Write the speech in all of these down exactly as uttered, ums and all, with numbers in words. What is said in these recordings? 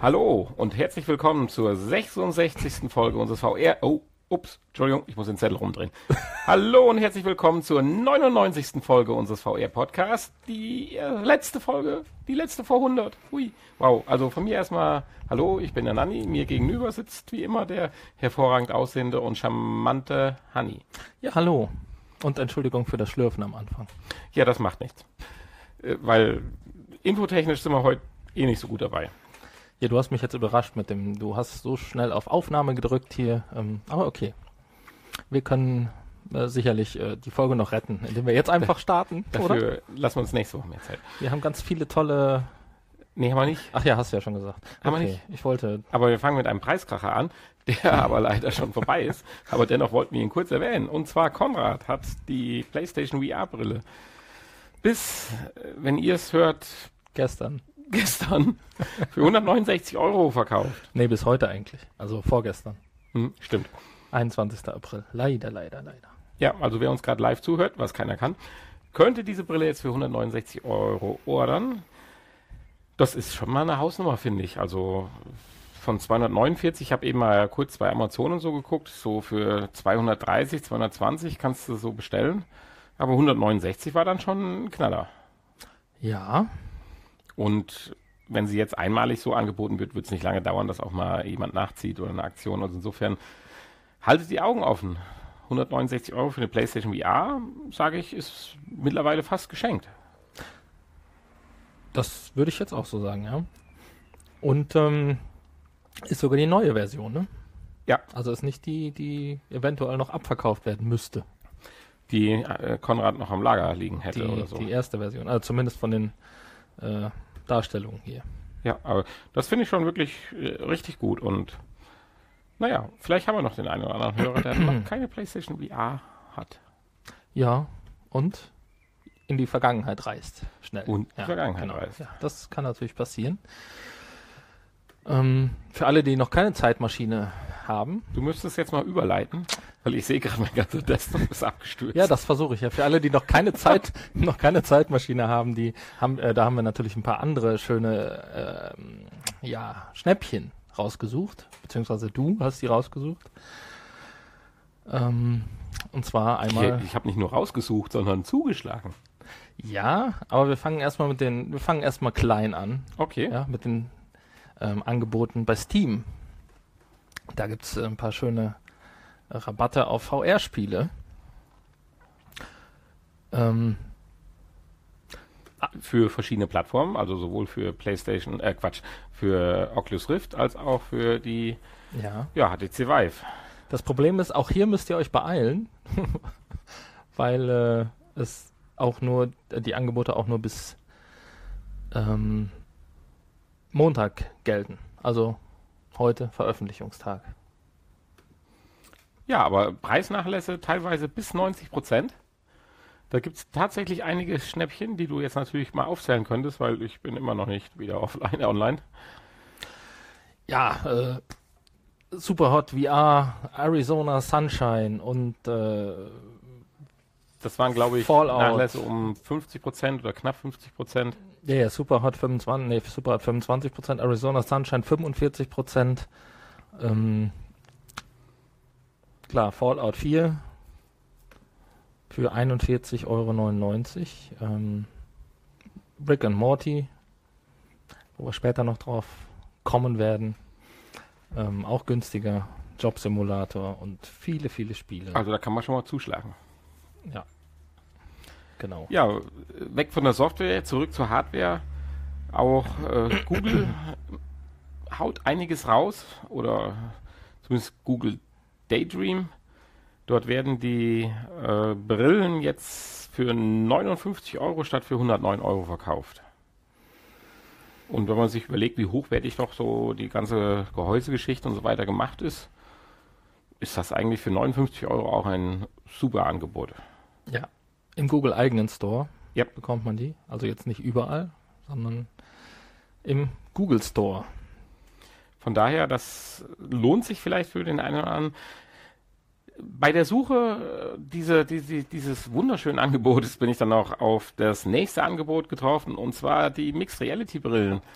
Hallo und herzlich willkommen zur sechsundsechzigsten Folge unseres V R... Oh, ups, Entschuldigung, ich muss den Zettel rumdrehen. Hallo und herzlich willkommen zur neunundneunzigsten Folge unseres V R-Podcasts. Die äh, letzte Folge, die letzte vor hundert. Hui, wow. Also von mir erstmal, hallo, ich bin der Nanni. Mir gegenüber sitzt wie immer der hervorragend aussehende und charmante Hanni. Ja, hallo. Und Entschuldigung für das Schlürfen am Anfang. Ja, das macht nichts. Äh, weil infotechnisch sind wir heute eh nicht so gut dabei. Ja, du hast mich jetzt überrascht mit dem, du hast so schnell auf Aufnahme gedrückt hier, ähm, aber okay. Wir können äh, sicherlich äh, die Folge noch retten, indem wir jetzt einfach starten, Dafür oder? lassen wir uns nächste Woche mehr Zeit. Wir haben ganz viele tolle... Nee, haben wir nicht. Ach ja, hast du ja schon gesagt. Haben okay, wir nicht. Ich wollte... Aber wir fangen mit einem Preiskracher an, der aber leider schon vorbei ist. Aber dennoch wollten wir ihn kurz erwähnen. Und zwar Konrad hat die PlayStation V R-Brille bis, wenn ihr es hört, Gestern. gestern für hundertneunundsechzig Euro verkauft. Nee, bis heute eigentlich. Also vorgestern. Hm, stimmt. einundzwanzigsten April. Leider, leider, leider. Ja, also wer uns gerade live zuhört, was keiner kann, könnte diese Brille jetzt für hundertneunundsechzig Euro ordern. Das ist schon mal eine Hausnummer, finde ich. Also von zweihundertneunundvierzig, ich habe eben mal kurz bei Amazon und so geguckt, so für zweihundertdreißig, zweihundertzwanzig kannst du so bestellen. Aber hundertneunundsechzig war dann schon ein Knaller. Ja. Und wenn sie jetzt einmalig so angeboten wird, wird es nicht lange dauern, dass auch mal jemand nachzieht oder eine Aktion. Also insofern haltet die Augen offen. hundertneunundsechzig Euro für eine PlayStation V R, sage ich, ist mittlerweile fast geschenkt. Das würde ich jetzt auch so sagen, ja. Und ähm, ist sogar die neue Version, ne? Ja. Also ist nicht die, die eventuell noch abverkauft werden müsste. Die äh, Konrad noch am Lager liegen hätte Die, oder so. die erste Version, also zumindest von den äh, Darstellungen hier. Ja, aber das finde ich schon wirklich äh, richtig gut. Und naja, vielleicht haben wir noch den einen oder anderen Hörer, der noch keine PlayStation V R hat. Ja, und in die Vergangenheit reist. Schnell. Und die ja, Vergangenheit genau. reist. Ja, das kann natürlich passieren. Ähm, für alle, die noch keine Zeitmaschine haben. Du müsstest jetzt mal überleiten, weil ich sehe gerade, mein ganzer Desktop ist abgestürzt. Ja, das versuche ich ja. Für alle, die noch keine Zeit, noch keine Zeitmaschine haben, die haben, äh, da haben wir natürlich ein paar andere schöne, ähm, ja, Schnäppchen rausgesucht, beziehungsweise du hast die rausgesucht. Ähm, und zwar einmal. Ich, ich habe nicht nur rausgesucht, sondern zugeschlagen. Ja, aber wir fangen erstmal mit den, wir fangen erstmal klein an. Okay. Ja, mit den ähm, Angeboten bei Steam. Da gibt es äh, ein paar schöne äh, Rabatte auf V R-Spiele. Ähm, Für verschiedene Plattformen, also sowohl für PlayStation, äh Quatsch, für Oculus Rift als auch für die ja. ja, H T C Vive. Das Problem ist, auch hier müsst ihr euch beeilen, weil äh, es auch nur, die Angebote auch nur bis ähm, Montag gelten. Also heute Veröffentlichungstag. Ja, aber Preisnachlässe teilweise bis neunzig Prozent. Da gibt es tatsächlich einige Schnäppchen, die du jetzt natürlich mal aufzählen könntest, weil ich bin immer noch nicht wieder offline, online. Ja, äh, Superhot V R, Arizona Sunshine und äh, das waren, glaube ich, Fallout. Nachlässe um fünfzig Prozent oder knapp fünfzig Prozent. Ja, yeah, Superhot fünfundzwanzig, nee, Superhot fünfundzwanzig Prozent, Arizona Sunshine fünfundvierzig Prozent. Ähm, klar, Fallout vier für einundvierzig Euro neunundneunzig. Ähm, Rick and Morty, wo wir später noch drauf kommen werden. Ähm, auch günstiger. Jobsimulator und viele, viele Spiele. Also da kann man schon mal zuschlagen. Ja. Genau. Ja, weg von der Software, zurück zur Hardware. Auch äh, Google haut einiges raus, oder zumindest Google Daydream. Dort werden die äh, Brillen jetzt für neunundfünfzig Euro statt für hundertneun Euro verkauft. Und wenn man sich überlegt, wie hochwertig doch so die ganze Gehäusegeschichte und so weiter gemacht ist, ist das eigentlich für neunundfünfzig Euro auch ein super Angebot. Ja. Im Google-eigenen Store yep. bekommt man die. Also jetzt nicht überall, sondern im Google Store. Von daher, das lohnt sich vielleicht für den einen oder anderen. Bei der Suche diese, diese, dieses wunderschönen Angebotes bin ich dann auch auf das nächste Angebot getroffen, und zwar die Mixed Reality Brillen.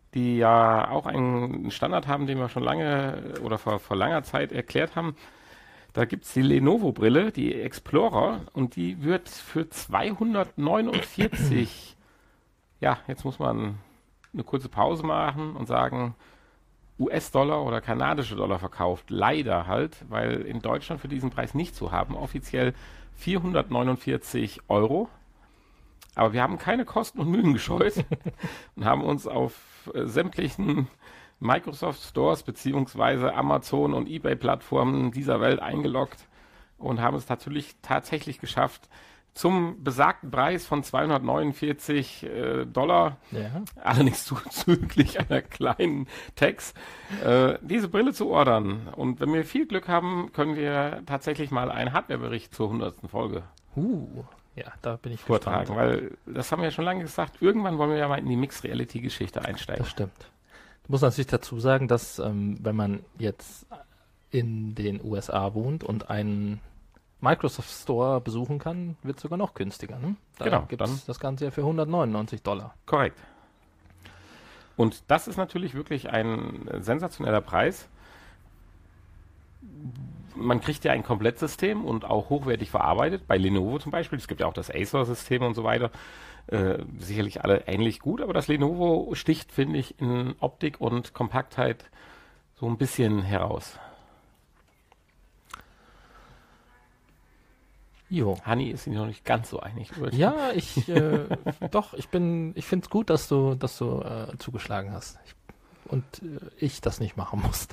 die ja auch einen Standard haben, den wir schon lange oder vor, vor langer Zeit erklärt haben. Da gibt es die Lenovo-Brille, die Explorer, und die wird für zweihundertneunundvierzig, ja, jetzt muss man eine kurze Pause machen und sagen, U S-Dollar oder kanadische Dollar verkauft. Leider halt, weil in Deutschland für diesen Preis nicht zu haben. Offiziell vierhundertneunundvierzig Euro. Aber wir haben keine Kosten und Mühen gescheut und haben uns auf äh, sämtlichen Microsoft Stores beziehungsweise Amazon und eBay-Plattformen dieser Welt eingeloggt und haben es natürlich tatsächlich geschafft, zum besagten Preis von zweihundertneunundvierzig äh, Dollar, Ja. allerdings zuzüglich einer kleinen Tax, äh, diese Brille zu ordern. Und wenn wir viel Glück haben, können wir tatsächlich mal einen Hardwarebericht zur hundertsten Folge Uh, ja, da bin ich vortragen, gespannt. weil das haben wir ja schon lange gesagt, irgendwann wollen wir ja mal in die Mixed-Reality-Geschichte einsteigen. Das stimmt. Ich muss natürlich dazu sagen, dass ähm, wenn man jetzt in den U S A wohnt und einen Microsoft Store besuchen kann, wird es sogar noch günstiger. Ne? Da Genau, gibt dann- es das Ganze ja für hundertneunundneunzig Dollar. Korrekt. Und das ist natürlich wirklich ein äh, sensationeller Preis. Man kriegt ja ein Komplettsystem und auch hochwertig verarbeitet, bei Lenovo zum Beispiel. Es gibt ja auch das Acer-System und so weiter. Äh, sicherlich alle ähnlich gut, aber das Lenovo sticht, finde ich, in Optik und Kompaktheit so ein bisschen heraus. Jo. Hanni ist sich noch nicht ganz so einig. über- Ja, ich äh, doch, ich bin, ich finde es gut, dass du, dass du äh, zugeschlagen hast. Ich, und äh, ich das nicht machen musste.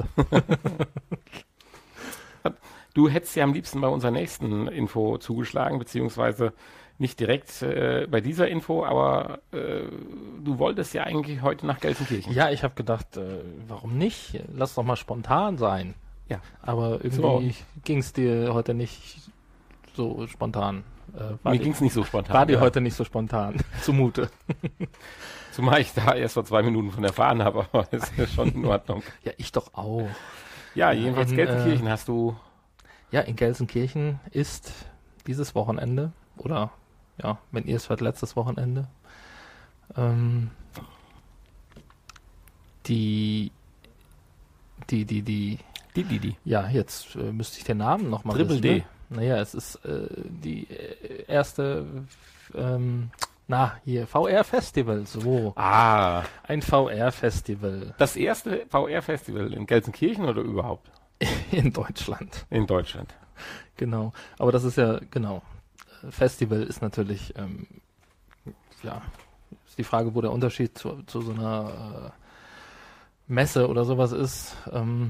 Du hättest ja am liebsten bei unserer nächsten Info zugeschlagen, beziehungsweise nicht direkt äh, bei dieser Info, aber äh, du wolltest ja eigentlich heute nach Gelsenkirchen. Ja, ich habe gedacht, äh, warum nicht? Lass doch mal spontan sein. Ja. Aber irgendwie ging es dir heute nicht so spontan. Äh, war Mir dir- ging es nicht so spontan. War dir ja. heute nicht so spontan zumute. Zumal ich da erst vor zwei Minuten von erfahren habe, aber das ist ja schon in Ordnung. Ja, ich doch auch. Ja, jedenfalls In, Gelsenkirchen hast du. Ja, in Gelsenkirchen ist dieses Wochenende, oder ja, wenn ihr es hört, letztes Wochenende, ähm, die, die, die, die, Die, die, die. ja, jetzt äh, müsste ich den Namen nochmal Triple wissen. D. Ne? Naja, es ist äh, die äh, erste, ähm, na, hier, V R-Festival, so. Ah, Ein V R-Festival das erste V R-Festival in Gelsenkirchen oder überhaupt in Deutschland. in Deutschland. Genau, aber das ist ja, genau, äh, Festival ist natürlich, ähm, ja, ist die Frage, wo der Unterschied zu, zu so einer äh, Messe oder sowas ist. Ähm,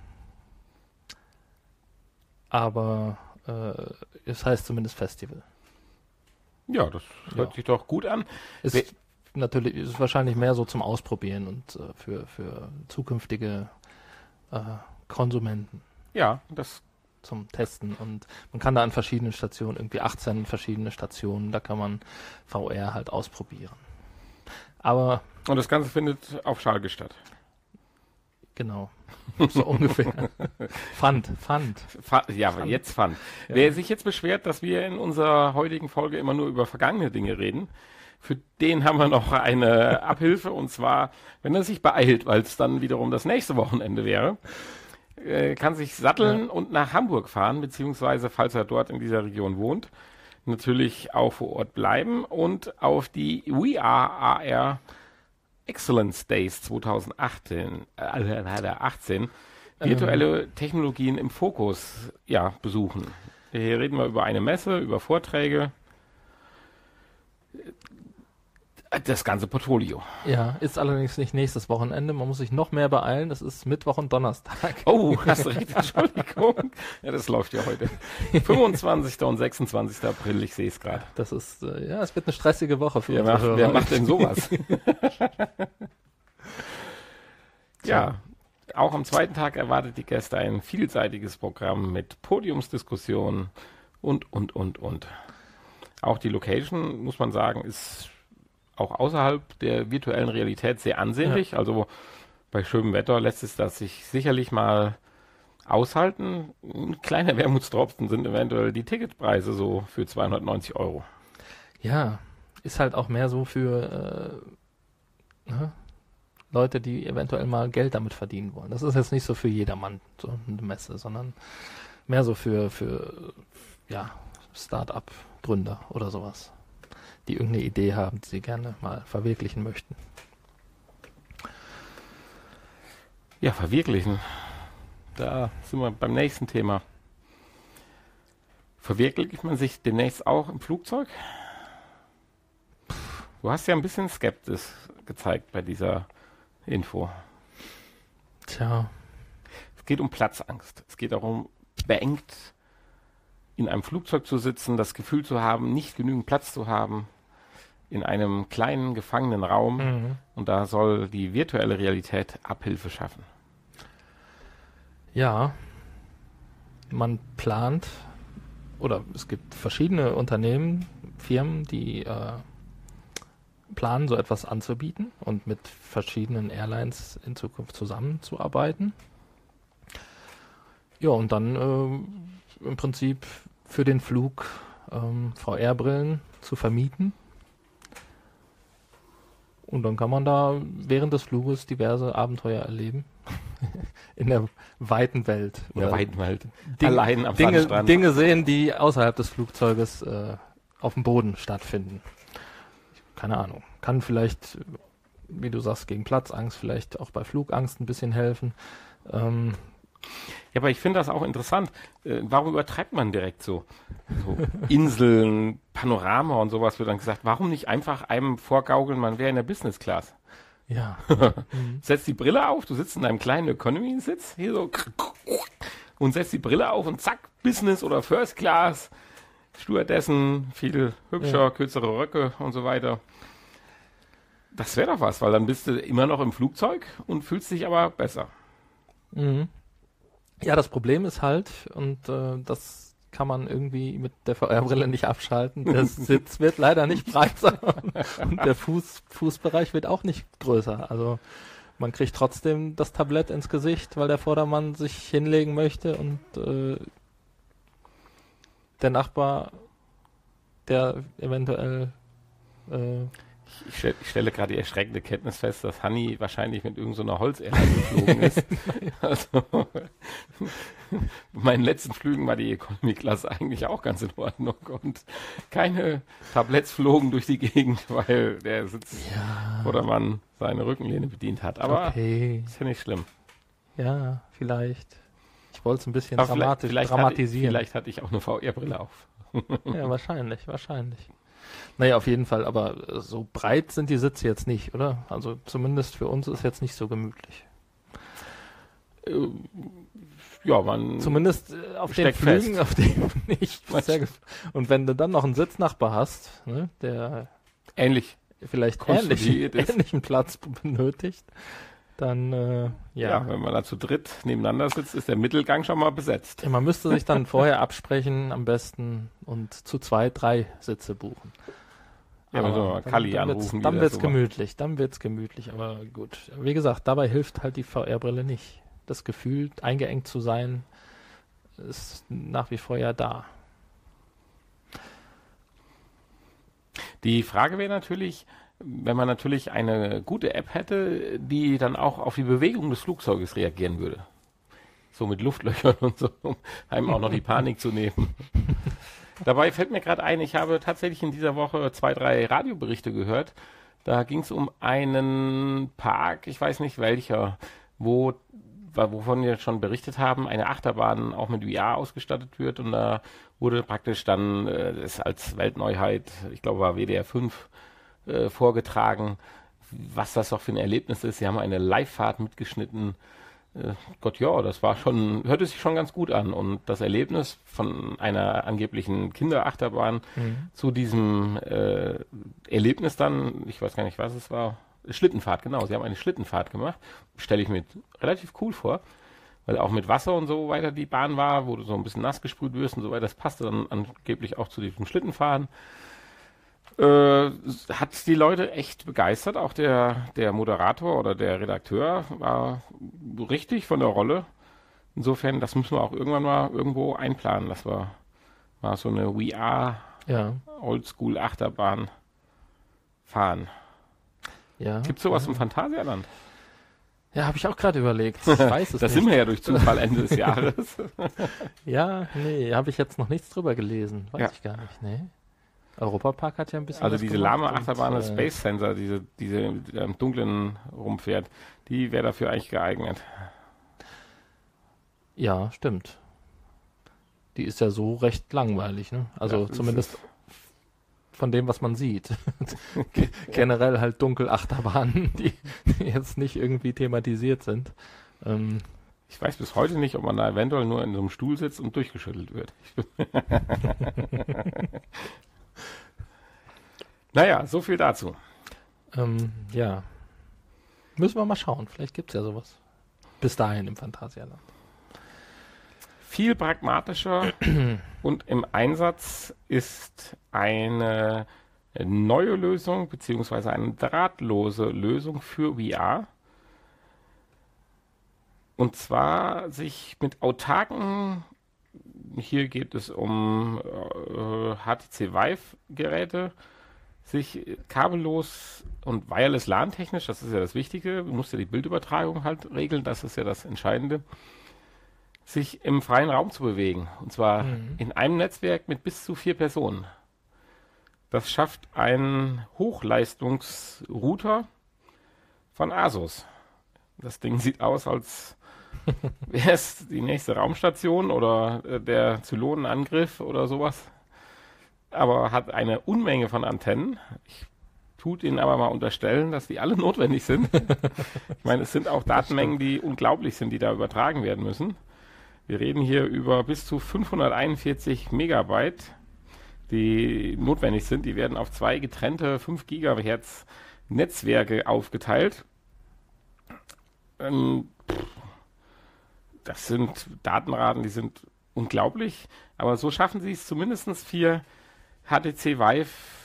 aber äh, es heißt zumindest Festival. Ja, das hört Ja. sich doch gut an. Ist Wer- natürlich, ist wahrscheinlich mehr so zum Ausprobieren und äh, für, für zukünftige äh, Konsumenten. Ja, das Zum Testen, und man kann da an verschiedenen Stationen, irgendwie achtzehn verschiedene Stationen, da kann man V R halt ausprobieren. Aber und das Ganze findet auf Schalke statt. genau, so ungefähr. Fand, fand. Fa ja, Fun. jetzt fand. Ja. Wer sich jetzt beschwert, dass wir in unserer heutigen Folge immer nur über vergangene Dinge reden, für den haben wir noch eine Abhilfe, und zwar, wenn er sich beeilt, weil es dann wiederum das nächste Wochenende wäre, äh, kann sich satteln Ja. und nach Hamburg fahren, beziehungsweise, falls er dort in dieser Region wohnt, natürlich auch vor Ort bleiben und auf die We Are A R Excellence Days zweitausendachtzehn, äh, achtzehn, virtuelle Technologien im Fokus, ja, besuchen. Hier reden wir über eine Messe, über Vorträge, das ganze Portfolio. Ja, ist allerdings nicht nächstes Wochenende, man muss sich noch mehr beeilen, das ist Mittwoch und Donnerstag. Oh, hast du recht, Entschuldigung. Ja, das läuft ja heute. fünfundzwanzigsten und sechsundzwanzigsten April, ich sehe es gerade. Das ist, äh, ja, es wird eine stressige Woche für Wer, unsere macht- Hörer. wer macht denn sowas? Ja, auch am zweiten Tag erwartet die Gäste ein vielseitiges Programm mit Podiumsdiskussionen und, und, und, und. Auch die Location, muss man sagen, ist auch außerhalb der virtuellen Realität sehr ansehnlich. Also bei schönem Wetter lässt es das sich sicherlich mal aushalten. Ein kleiner Wermutstropfen sind eventuell die Ticketpreise so für zweihundertneunzig Euro. Ja, ist halt auch mehr so für, äh, ne? Leute, die eventuell mal Geld damit verdienen wollen. Das ist jetzt nicht so für jedermann so eine Messe, sondern mehr so für, für ja, Start-up-Gründer oder sowas, die irgendeine Idee haben, die sie gerne mal verwirklichen möchten. Ja, verwirklichen. Da sind wir beim nächsten Thema. Verwirklicht man sich demnächst auch im Flugzeug? Du hast ja ein bisschen Skepsis gezeigt bei dieser Info. Tja. Es geht um Platzangst. Es geht darum, beengt in einem Flugzeug zu sitzen, das Gefühl zu haben, nicht genügend Platz zu haben, in einem kleinen, gefangenen Raum. Mhm. Und da soll die virtuelle Realität Abhilfe schaffen. Ja, man plant, oder es gibt verschiedene Unternehmen, Firmen, die äh, planen, so etwas anzubieten und mit verschiedenen Airlines in Zukunft zusammenzuarbeiten. Ja, und dann äh, im Prinzip für den Flug ähm, V R-Brillen zu vermieten. Und dann kann man da während des Fluges diverse Abenteuer erleben. In der weiten Welt. In der weiten Welt. Dinge, Allein am Dinge, Sandstrand. Dinge sehen, die außerhalb des Flugzeuges äh, auf dem Boden stattfinden. Keine Ahnung. Kann vielleicht, wie du sagst, gegen Platzangst, vielleicht auch bei Flugangst ein bisschen helfen. Ähm, Ja, aber ich finde das auch interessant. Äh, warum übertreibt man direkt so? So Inseln, Panorama und sowas wird dann gesagt. Warum nicht einfach einem vorgaukeln, man wäre in der Business Class? ja. mhm. Setz die Brille auf, du sitzt in deinem kleinen Economy-Sitz, hier so, und setzt die Brille auf und zack, Business oder First Class, Stewardessen, viel hübscher, Ja. kürzere Röcke und so weiter. Das wäre doch was, weil dann bist du immer noch im Flugzeug und fühlst dich aber besser. Mhm. Ja, das Problem ist halt, und äh, das kann man irgendwie mit der V R-Brille nicht abschalten, der Sitz wird leider nicht breiter und der Fuß, Fußbereich wird auch nicht größer. Also man kriegt trotzdem das Tablett ins Gesicht, weil der Vordermann sich hinlegen möchte und äh, der Nachbar, der eventuell äh, Ich, stell, ich stelle gerade die erschreckende Kenntnis fest, dass Hanni wahrscheinlich mit irgendeiner so Holzerlage geflogen ist. Also, bei meinen letzten Flügen war die Economy-Klasse eigentlich auch ganz in Ordnung und keine Tabletts flogen durch die Gegend, weil der Sitz ja, oder man seine Rückenlehne bedient hat. Aber okay, ist ja nicht schlimm. ja, vielleicht. Ich wollte es ein bisschen Aber vielleicht, dramatisch vielleicht, dramatisieren. Hatte, vielleicht hatte ich auch eine V R-Brille auf. Ja, wahrscheinlich, wahrscheinlich. Naja, auf jeden Fall, aber äh, so breit sind die Sitze jetzt nicht, oder? Also zumindest für uns ist jetzt nicht so gemütlich. Äh, ja, man Zumindest äh, auf den steckt Flügen, fest. auf denen nicht. Sehr gef- Und wenn du dann noch einen Sitznachbar hast, ne, der ähnlich. vielleicht ähnlich, Konstruiert ist. ähnlichen Platz benötigt, dann, äh, Ja. ja. wenn man da zu dritt nebeneinander sitzt, ist der Mittelgang schon mal besetzt. Ja, man müsste sich dann vorher absprechen, am besten, und zu zwei, drei Sitze buchen. Ja, müssen wir mal dann, Kalli dann anrufen, wird's, wie dann der wird's so macht. gemütlich, dann wird's gemütlich, aber gut. Wie gesagt, dabei hilft halt die V R-Brille nicht. Das Gefühl, eingeengt zu sein, ist nach wie vor ja da. Die Frage wäre natürlich, wenn man natürlich eine gute App hätte, die dann auch auf die Bewegung des Flugzeuges reagieren würde. So mit Luftlöchern und so, um einem auch noch die Panik zu nehmen. Dabei fällt mir gerade ein, ich habe tatsächlich in dieser Woche zwei, drei Radioberichte gehört. Da ging es um einen Park, ich weiß nicht welcher, wo, wovon wir schon berichtet haben, eine Achterbahn auch mit V R ausgestattet wird. Und da wurde praktisch dann äh, das als Weltneuheit, ich glaube war W D R fünf, äh, vorgetragen, was das doch für ein Erlebnis ist. Sie haben eine Live-Fahrt mitgeschnitten. Äh, Gott, ja, das war schon, hörte sich schon ganz gut an. Und das Erlebnis von einer angeblichen Kinderachterbahn Mhm. zu diesem äh, Erlebnis dann, ich weiß gar nicht, was es war, Schlittenfahrt, genau. Sie haben eine Schlittenfahrt gemacht. Stelle ich mir relativ cool vor, weil auch mit Wasser und so weiter die Bahn war, wo du so ein bisschen nass gesprüht wirst und so weiter. Das passte dann angeblich auch zu diesem Schlittenfahren. Äh, hat die Leute echt begeistert. Auch der, der Moderator oder der Redakteur war richtig von der Rolle. Insofern, das müssen wir auch irgendwann mal irgendwo einplanen. Das war, war so eine V R Ja, Oldschool Achterbahn fahren. ja. Gibt es sowas ja. im Phantasialand? Ja, habe ich auch gerade überlegt. Ich weiß es Da nicht. sind wir ja durch Zufall Ende des Jahres. Ja, nee, habe ich jetzt noch nichts drüber gelesen. Weiß Ja. ich gar nicht, nee. Europapark hat ja ein bisschen Also was diese gemacht lahme und, Achterbahn des äh, Space Sensor, diese, diese die im Dunklen rumfährt, die wäre dafür eigentlich geeignet. Ja, stimmt. Die ist ja so recht langweilig, ne? Also Ja, das zumindest ist- von dem, was man sieht. Ge- Generell halt Dunkelachterbahnen, die, die jetzt nicht irgendwie thematisiert sind. Ähm, Ich weiß bis heute nicht, ob man da eventuell nur in so einem Stuhl sitzt und durchgeschüttelt wird. Naja, so viel dazu. ähm, ja. Müssen wir mal schauen. Vielleicht gibt's ja sowas. Bis dahin im Phantasialand. Viel pragmatischer und im Einsatz ist eine neue Lösung beziehungsweise eine drahtlose Lösung für V R. Und zwar sich mit autarken, hier geht es um äh, H T C Vive Geräte, sich kabellos und wireless LAN technisch, das ist ja das Wichtige, du musst ja die Bildübertragung halt regeln, das ist ja das Entscheidende, sich im freien Raum zu bewegen. Und zwar Mhm. in einem Netzwerk mit bis zu vier Personen. Das schafft ein Hochleistungsrouter von Asus. Das Ding sieht aus, als wäre es die nächste Raumstation oder äh, der Zylonenangriff oder sowas. Aber hat eine Unmenge von Antennen. Ich tut ihnen aber mal unterstellen, dass die alle notwendig sind. Ich meine, es sind auch Datenmengen, die unglaublich sind, die da übertragen werden müssen. Wir reden hier über bis zu fünfhunderteinundvierzig Megabyte, die notwendig sind. Die werden auf zwei getrennte fünf Gigahertz Netzwerke aufgeteilt. Ähm, das sind Datenraten, die sind unglaublich. Aber so schaffen sie es zumindest für H T C Vive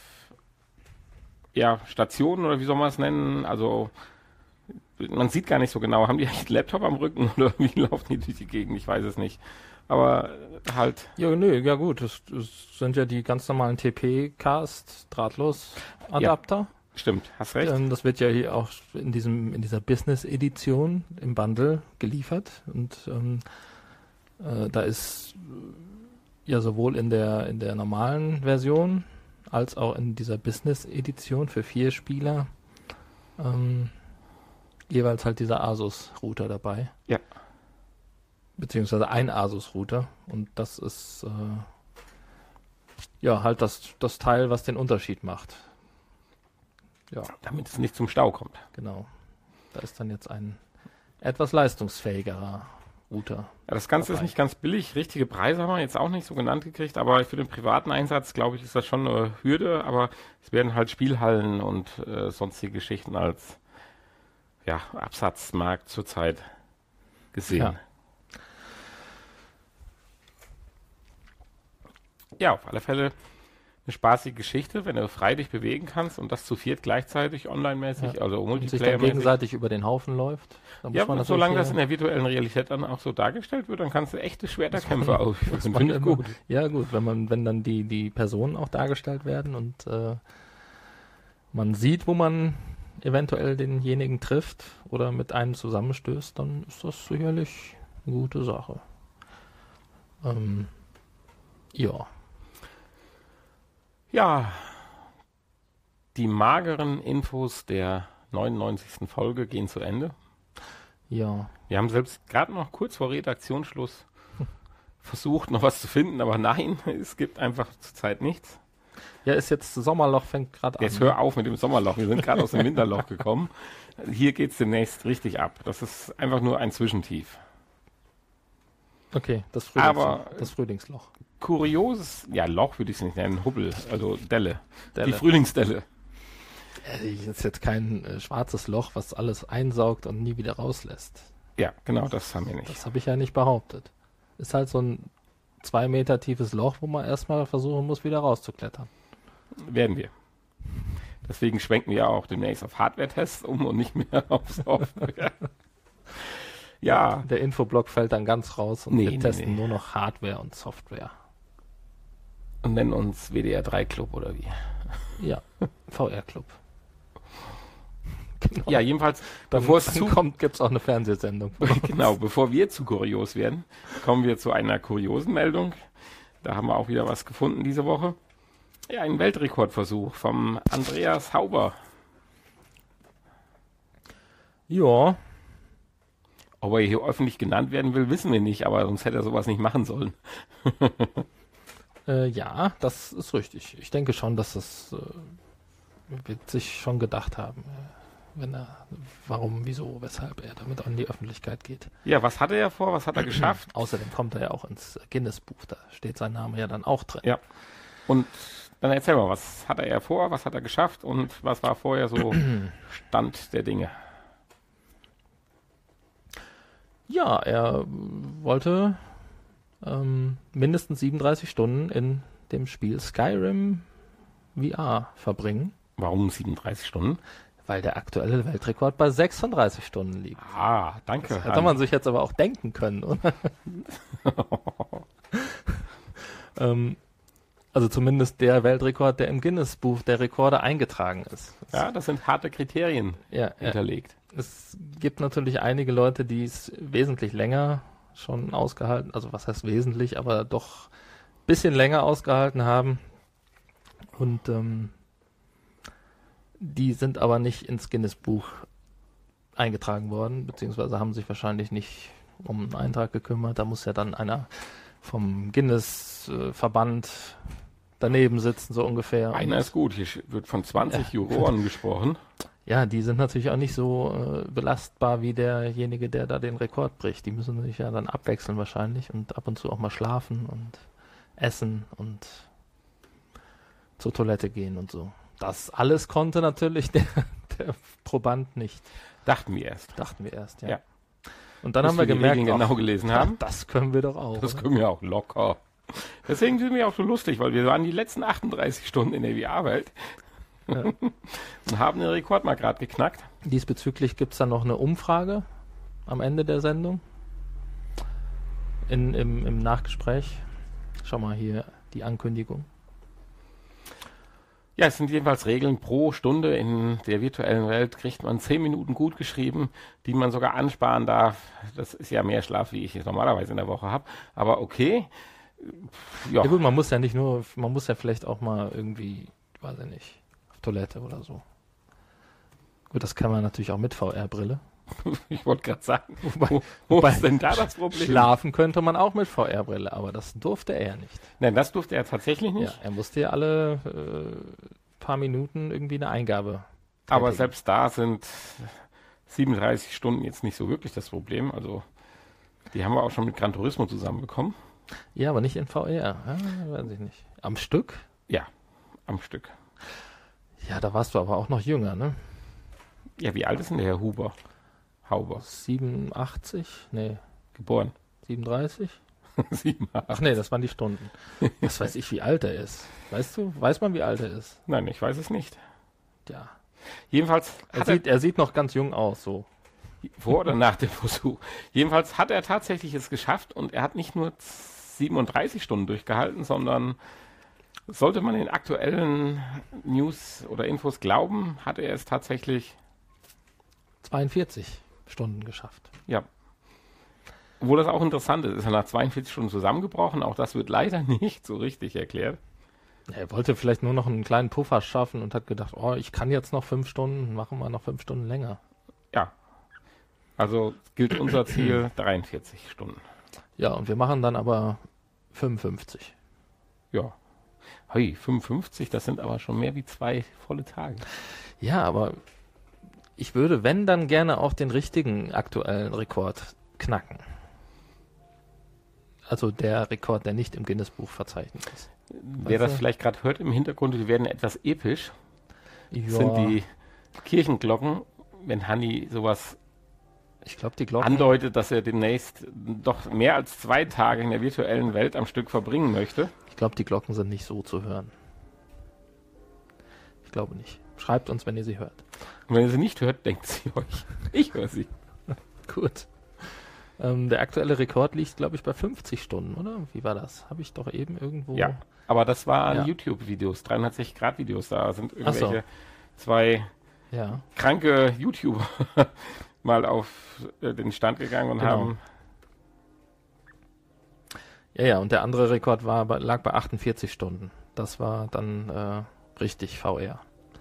ja, Stationen oder wie soll man es nennen? Also man sieht gar nicht so genau. Haben die eigentlich einen Laptop am Rücken oder wie laufen die durch die Gegend? Ich weiß es nicht. Aber halt, Ja, nö, ja gut. Das, das sind ja die ganz normalen T P-Cast Drahtlos-Adapter. stimmt, hast recht. Ähm, das wird ja hier auch in diesem in dieser Business-Edition im Bundle geliefert und ähm, äh, da ist äh, ja sowohl in der in der normalen Version als auch in dieser Business-Edition für vier Spieler ähm, jeweils halt dieser Asus-Router dabei. Ja. Beziehungsweise ein Asus-Router und das ist äh, ja halt das das Teil, was den Unterschied macht. Ja. Damit es nicht zum Stau kommt. Genau. Da ist dann jetzt ein etwas leistungsfähigerer Router. Ja, das Ganze dabei. ist nicht ganz billig. Richtige Preise haben wir jetzt auch nicht so genannt gekriegt, aber für den privaten Einsatz, glaube ich, ist das schon eine Hürde, aber es werden halt Spielhallen und äh, sonstige Geschichten als ja, Absatzmarkt zurzeit gesehen. Ja. Ja, auf alle Fälle eine spaßige Geschichte, wenn du frei dich bewegen kannst und das zu viert gleichzeitig online-mäßig, Ja. also Und sich dann Multiplayer-mäßig. gegenseitig über den Haufen läuft. Da muss Ja, man natürlich solange hier- das in der virtuellen Realität dann auch so dargestellt wird, dann kannst du echte Schwerterkämpfe muss ausführen. man Finde ich immer- gut. Ja gut, wenn man, wenn dann die, die Personen auch dargestellt werden und äh, man sieht, wo man eventuell denjenigen trifft oder mit einem zusammenstößt, dann ist das sicherlich eine gute Sache. Ähm, ja. Ja, die mageren Infos der neunundneunzigsten Folge gehen zu Ende. Ja. Wir haben selbst gerade noch kurz vor Redaktionsschluss versucht, noch was zu finden, aber nein, es gibt einfach zurzeit nichts. Ja, ist jetzt Sommerloch, fängt gerade an. Jetzt hör auf mit dem Sommerloch, wir sind gerade aus dem Winterloch gekommen. Hier geht es demnächst richtig ab. Das ist einfach nur ein Zwischentief. Okay, das, Frühlings Aber- das Frühlingsloch. Kurioses, ja Loch würde ich es nicht nennen, Hubbel, also Delle. Delle. Die Frühlingsdelle. Äh, ist jetzt kein äh, schwarzes Loch, was alles einsaugt und nie wieder rauslässt. Ja, genau, das haben wir nicht. Das habe ich ja nicht behauptet. Ist halt so ein zwei Meter tiefes Loch, wo man erstmal versuchen muss, wieder rauszuklettern. Werden wir. Deswegen schwenken wir auch demnächst auf Hardware-Tests um und nicht mehr auf Software. Ja, Der Infoblock fällt dann ganz raus und Nee, wir nee, testen nee. nur noch Hardware und Software. und nennen uns W D R drei Club oder wie. Ja, V R-Club. Ja, jedenfalls, Dann, bevor es dann zu kommt, gibt's auch eine Fernsehsendung. genau, bevor wir zu kurios werden, kommen wir zu einer kuriosen Meldung. Da haben wir auch wieder was gefunden diese Woche. Ja, ein Weltrekordversuch vom Andreas Hauber. Ja, Ob er hier öffentlich genannt werden will, wissen wir nicht, aber sonst hätte er sowas nicht machen sollen. äh, ja, das ist richtig. Ich denke schon, dass das äh, wird sich schon gedacht haben, äh, wenn er, warum, wieso, weshalb er damit an die Öffentlichkeit geht. Ja, was hat er ja vor? Was hat er geschafft? Außerdem kommt er ja auch ins Guinness-Buch, da steht sein Name ja dann auch drin. Ja. Und dann erzähl mal, was hat er ja vor? Was hat er geschafft? Und was war vorher so Stand der Dinge? Ja, er wollte ähm, mindestens siebenunddreißig Stunden in dem Spiel Skyrim V R verbringen, Warum siebenunddreißig Stunden? weil der aktuelle Weltrekord bei sechsunddreißig Stunden liegt. Ah, danke. Das hätte man sich jetzt aber auch denken können, oder? ähm, also zumindest der Weltrekord, der im Guinness-Buch der Rekorde eingetragen ist. Ja, das sind harte Kriterien Ja, ja. hinterlegt. Es gibt natürlich einige Leute, die es wesentlich länger schon ausgehalten, also was heißt wesentlich, aber doch ein bisschen länger ausgehalten haben. Und ähm, die sind aber nicht ins Guinness-Buch eingetragen worden, beziehungsweise haben sich wahrscheinlich nicht um einen Eintrag gekümmert. Da muss ja dann einer vom Guinness-Verband daneben sitzen, so ungefähr. Einer ist gut. Hier sch- wird von zwanzig Juroren gesprochen. Ja, die sind natürlich auch nicht so äh, belastbar wie derjenige, der da den Rekord bricht. Die müssen sich ja dann abwechseln wahrscheinlich und ab und zu auch mal schlafen und essen und zur Toilette gehen und so. Das alles konnte natürlich der, der Proband nicht, Dachten wir erst. dachten wir erst, ja. Ja. Und dann Bis haben wir die gemerkt, Regeln genau ach, gelesen haben. das können wir doch auch. Das oder? können wir auch locker. Deswegen sind wir auch so lustig, weil wir waren die letzten achtunddreißig Stunden in der V R-Welt Ja. und haben den Rekord mal gerade geknackt. Diesbezüglich gibt es dann noch eine Umfrage am Ende der Sendung. In, im, Im Nachgespräch. Schau mal hier die Ankündigung. Ja, es sind jedenfalls Regeln pro Stunde in der virtuellen Welt, kriegt man zehn Minuten gut geschrieben, die man sogar ansparen darf. Das ist ja mehr Schlaf, wie ich es normalerweise in der Woche habe. Aber okay. Ja, Ja gut, man muss ja nicht nur, man muss ja vielleicht auch mal irgendwie, weiß ich nicht, auf Toilette oder so. Gut, das kann man natürlich auch mit V R-Brille. ich wollte gerade sagen, Wobei, wo, wo wobei ist denn da das Problem? Schlafen könnte man auch mit V R-Brille, aber das durfte er ja nicht. Nein, das durfte er tatsächlich Ja, nicht. er musste ja alle äh, paar Minuten irgendwie eine Eingabe Aber tätigen. selbst da sind siebenunddreißig Stunden jetzt nicht so wirklich das Problem. Also die haben wir auch schon mit Gran Turismo zusammenbekommen. Ja, aber nicht in V R. Ja, weiß ich nicht. Am Stück? Ja, am Stück. Ja, da warst du aber auch noch jünger, ne? Ja, wie alt ist denn der Herr Huber? Hauber. siebenundachtzig? Nee, Geboren. siebenunddreißig? Sieben, acht. Ach nee, das waren die Stunden. Was weiß ich, wie alt er ist. Weißt du, weiß man, wie alt er ist? Nein, ich weiß es nicht. Ja. Jedenfalls Er hat sieht, er sieht noch ganz jung aus, so. er, vor oder nach dem Versuch, jedenfalls hat er tatsächlich es geschafft und er hat nicht nur siebenunddreißig Stunden durchgehalten, sondern sollte man den aktuellen News oder Infos glauben, hat er es tatsächlich, zweiundvierzig Stunden geschafft. ja. Obwohl das auch interessant ist, ist er nach zweiundvierzig Stunden zusammengebrochen. Auch das wird leider nicht so richtig erklärt. Er wollte vielleicht nur noch einen kleinen Puffer schaffen und hat gedacht, oh, ich kann jetzt noch fünf Stunden, machen wir noch fünf Stunden länger. Ja. Also gilt unser Ziel dreiundvierzig Stunden. Ja, und wir machen dann aber fünfundfünfzig. Ja. Hey, fünfundfünfzig, das sind aber schon mehr wie zwei volle Tage. Ja, aber ich würde, wenn, dann gerne auch den richtigen aktuellen Rekord knacken. Also der Rekord, der nicht im Guinness-Buch verzeichnet ist. Wer Weißt das du? vielleicht gerade hört im Hintergrund, wir werden etwas episch. Ja, Sind die Kirchenglocken, wenn Hanni sowas ich glaube, die Glocken. andeutet, dass er demnächst doch mehr als zwei Tage in der virtuellen Welt am Stück verbringen möchte. Ich glaube, die Glocken sind nicht so zu hören. Ich glaube nicht. Schreibt uns, wenn ihr sie hört. Und wenn ihr sie nicht hört, denkt sie euch. Ich höre sie. Gut. Ähm, der aktuelle Rekord liegt, glaube ich, bei fünfzig Stunden, oder? Wie war das? Habe ich doch eben irgendwo. Ja, aber das waren Ja. YouTube-Videos, dreihundertsechzig Grad Videos. Da sind Ach so. irgendwelche zwei Ja. kranke YouTuber mal auf äh, den Stand gegangen und Genau. haben... Ja, ja, und der andere Rekord war, bei- lag bei achtundvierzig Stunden. Das war dann äh, richtig V R.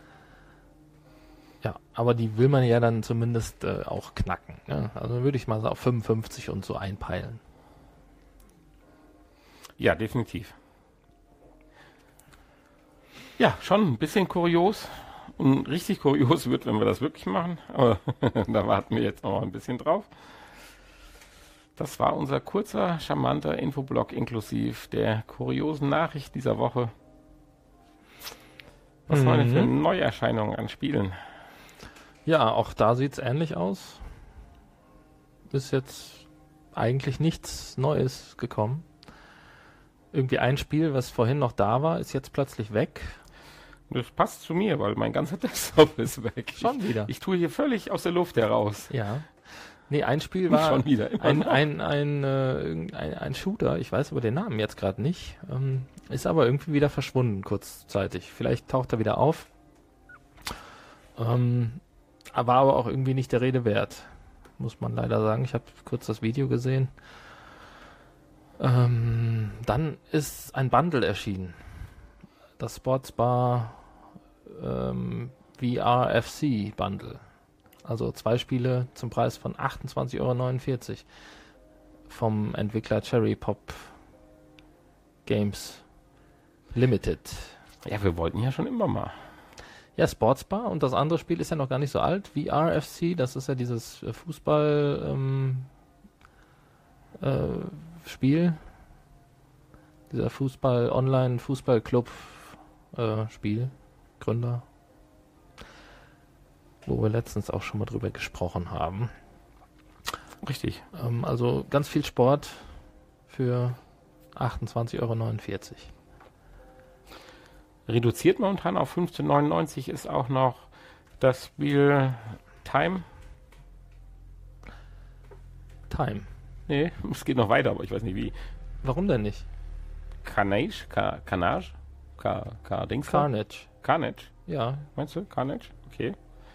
Ja, aber die will man ja dann zumindest äh, auch knacken. Ne? Also würde ich mal so auf fünfundfünfzig und so einpeilen. Ja, definitiv. Ja, schon ein bisschen kurios. Und richtig kurios wird, wenn wir das wirklich machen. Aber da warten wir jetzt noch mal ein bisschen drauf. Das war unser kurzer, charmanter Infoblock inklusive der kuriosen Nachricht dieser Woche. Was Mhm. haben wir denn für Neuerscheinungen an Spielen? Ja, auch da sieht's ähnlich aus. Ist jetzt eigentlich nichts Neues gekommen. Irgendwie ein Spiel, was vorhin noch da war, ist jetzt plötzlich weg. Das passt zu mir, weil mein ganzer Desktop ist weg. Schon wieder. Ich, ich tue hier völlig aus der Luft heraus. Ja. Nee, ein Spiel war Schon wieder. Immer ein, noch. ein, ein, äh, irgend- ein, ein Shooter, ich weiß aber den Namen jetzt gerade nicht, ähm, ist aber irgendwie wieder verschwunden kurzzeitig. Vielleicht taucht er wieder auf. Ähm, war aber auch irgendwie nicht der Rede wert, muss man leider sagen. Ich habe kurz das Video gesehen. Ähm, dann ist ein Bundle erschienen. Das Sportsbar ähm, V R F C Bundle. Also zwei Spiele zum Preis von achtundzwanzig Euro neunundvierzig vom Entwickler Cherry Pop Games Limited. Ja, wir wollten ja schon immer mal. Ja, Sportsbar, und das andere Spiel ist ja noch gar nicht so alt. V R F C, das ist ja dieses äh, Fußball ähm, äh, Spiel. Dieser Fußball Online Fußballclub äh, Spiel Gründer, wo wir letztens auch schon mal drüber gesprochen haben. Richtig. Ähm, also ganz viel Sport für achtundzwanzig Euro neunundvierzig. Reduziert momentan auf fünfzehn neunundneunzig ist auch noch das Spiel Time. Time. Nee, es geht noch weiter, aber ich weiß nicht wie. Warum denn nicht? Carnage? Car Carnage? Car Car Dings? da? Carnage. Carnage. Ja. Meinst du? Carnage? Okay.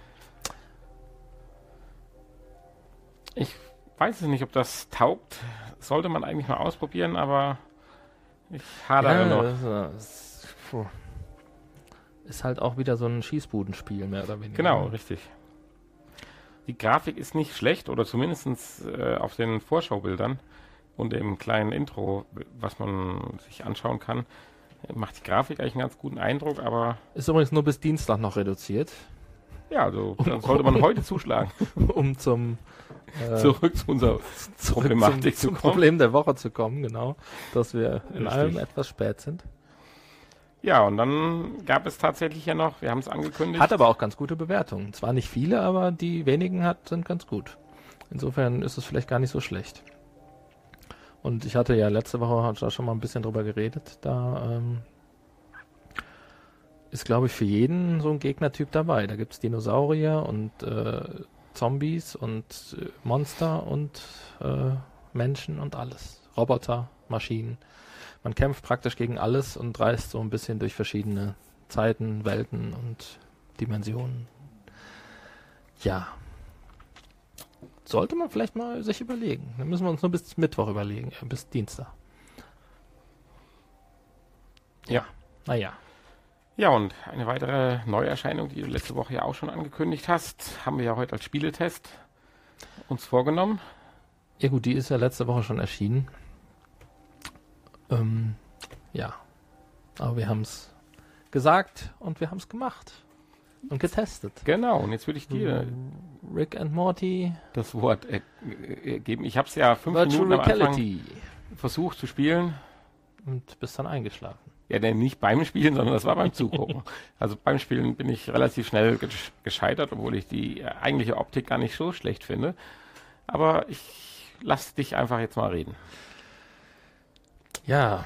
Ich weiß es nicht, ob das taugt. Sollte man eigentlich mal ausprobieren, aber ich hadere noch. das, äh, ist, puh. ist halt auch wieder so ein Schießbudenspiel, mehr oder weniger. Genau, richtig. Die Grafik ist nicht schlecht, oder zumindest äh, auf den Vorschaubildern und dem kleinen Intro, was man sich anschauen kann, macht die Grafik eigentlich einen ganz guten Eindruck, aber Ist übrigens nur bis Dienstag noch reduziert, ja, also dann sollte man heute zuschlagen, um zum, äh, zurück zu unserer zurück Problematik zum, zum zu kommen. Problem der Woche zu kommen, genau. Dass wir in Richtig. allem etwas spät sind. Ja, und dann gab es tatsächlich ja noch, wir haben es angekündigt, Hat aber auch ganz gute Bewertungen. Zwar nicht viele, aber die wenigen hat, sind ganz gut. Insofern ist es vielleicht gar nicht so schlecht. Und ich hatte ja letzte Woche hat da schon mal ein bisschen drüber geredet. Da ähm, ist, glaube ich, für jeden so ein Gegnertyp dabei. Da gibt es Dinosaurier und äh, Zombies und äh, Monster und äh, Menschen und alles. Roboter, Maschinen. Man kämpft praktisch gegen alles und reist so ein bisschen durch verschiedene Zeiten, Welten und Dimensionen. Ja. Sollte man vielleicht mal sich überlegen. Dann müssen wir uns nur bis Mittwoch überlegen, äh, bis Dienstag. Ja. Naja. Ja, und eine weitere Neuerscheinung, die du letzte Woche ja auch schon angekündigt hast, haben wir ja heute als Spieletest uns vorgenommen. Ja gut, die ist ja letzte Woche schon erschienen. Ähm, ja. Aber wir haben es gesagt und wir haben es gemacht. Und getestet. Genau, und jetzt würde ich dir Rick and Morty das Wort äh, äh, geben. Ich habe es ja fünf Virtual Minuten am Anfang Reality. versucht zu spielen. Und bist dann eingeschlafen. Ja, denn nicht beim Spielen, sondern das war beim Zugucken. Also beim Spielen bin ich relativ schnell gesch- gescheitert, obwohl ich die äh, eigentliche Optik gar nicht so schlecht finde. Aber ich lass dich einfach jetzt mal reden. Ja.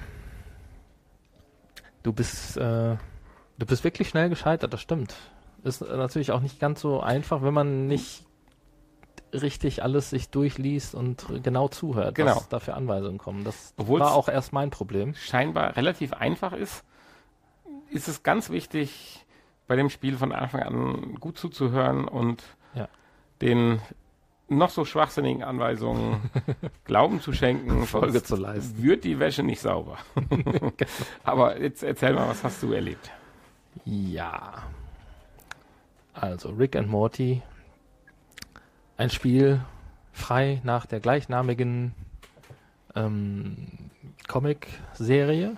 Du bist, äh, du bist wirklich schnell gescheitert, das stimmt. Ist äh, natürlich auch nicht ganz so einfach, wenn man nicht richtig alles sich durchliest und genau zuhört, Genau. was da für Anweisungen kommen. Das Obwohl's war auch erst mein Problem. scheinbar relativ einfach ist, ist es ganz wichtig, bei dem Spiel von Anfang an gut zuzuhören und Ja. den noch so schwachsinnigen Anweisungen Glauben zu schenken. Folge sonst zu leisten. Wird die Wäsche nicht sauber. Aber jetzt erzähl mal, was hast du erlebt? Ja. Also Rick and Morty. Ein Spiel frei nach der gleichnamigen ähm, Comic-Serie.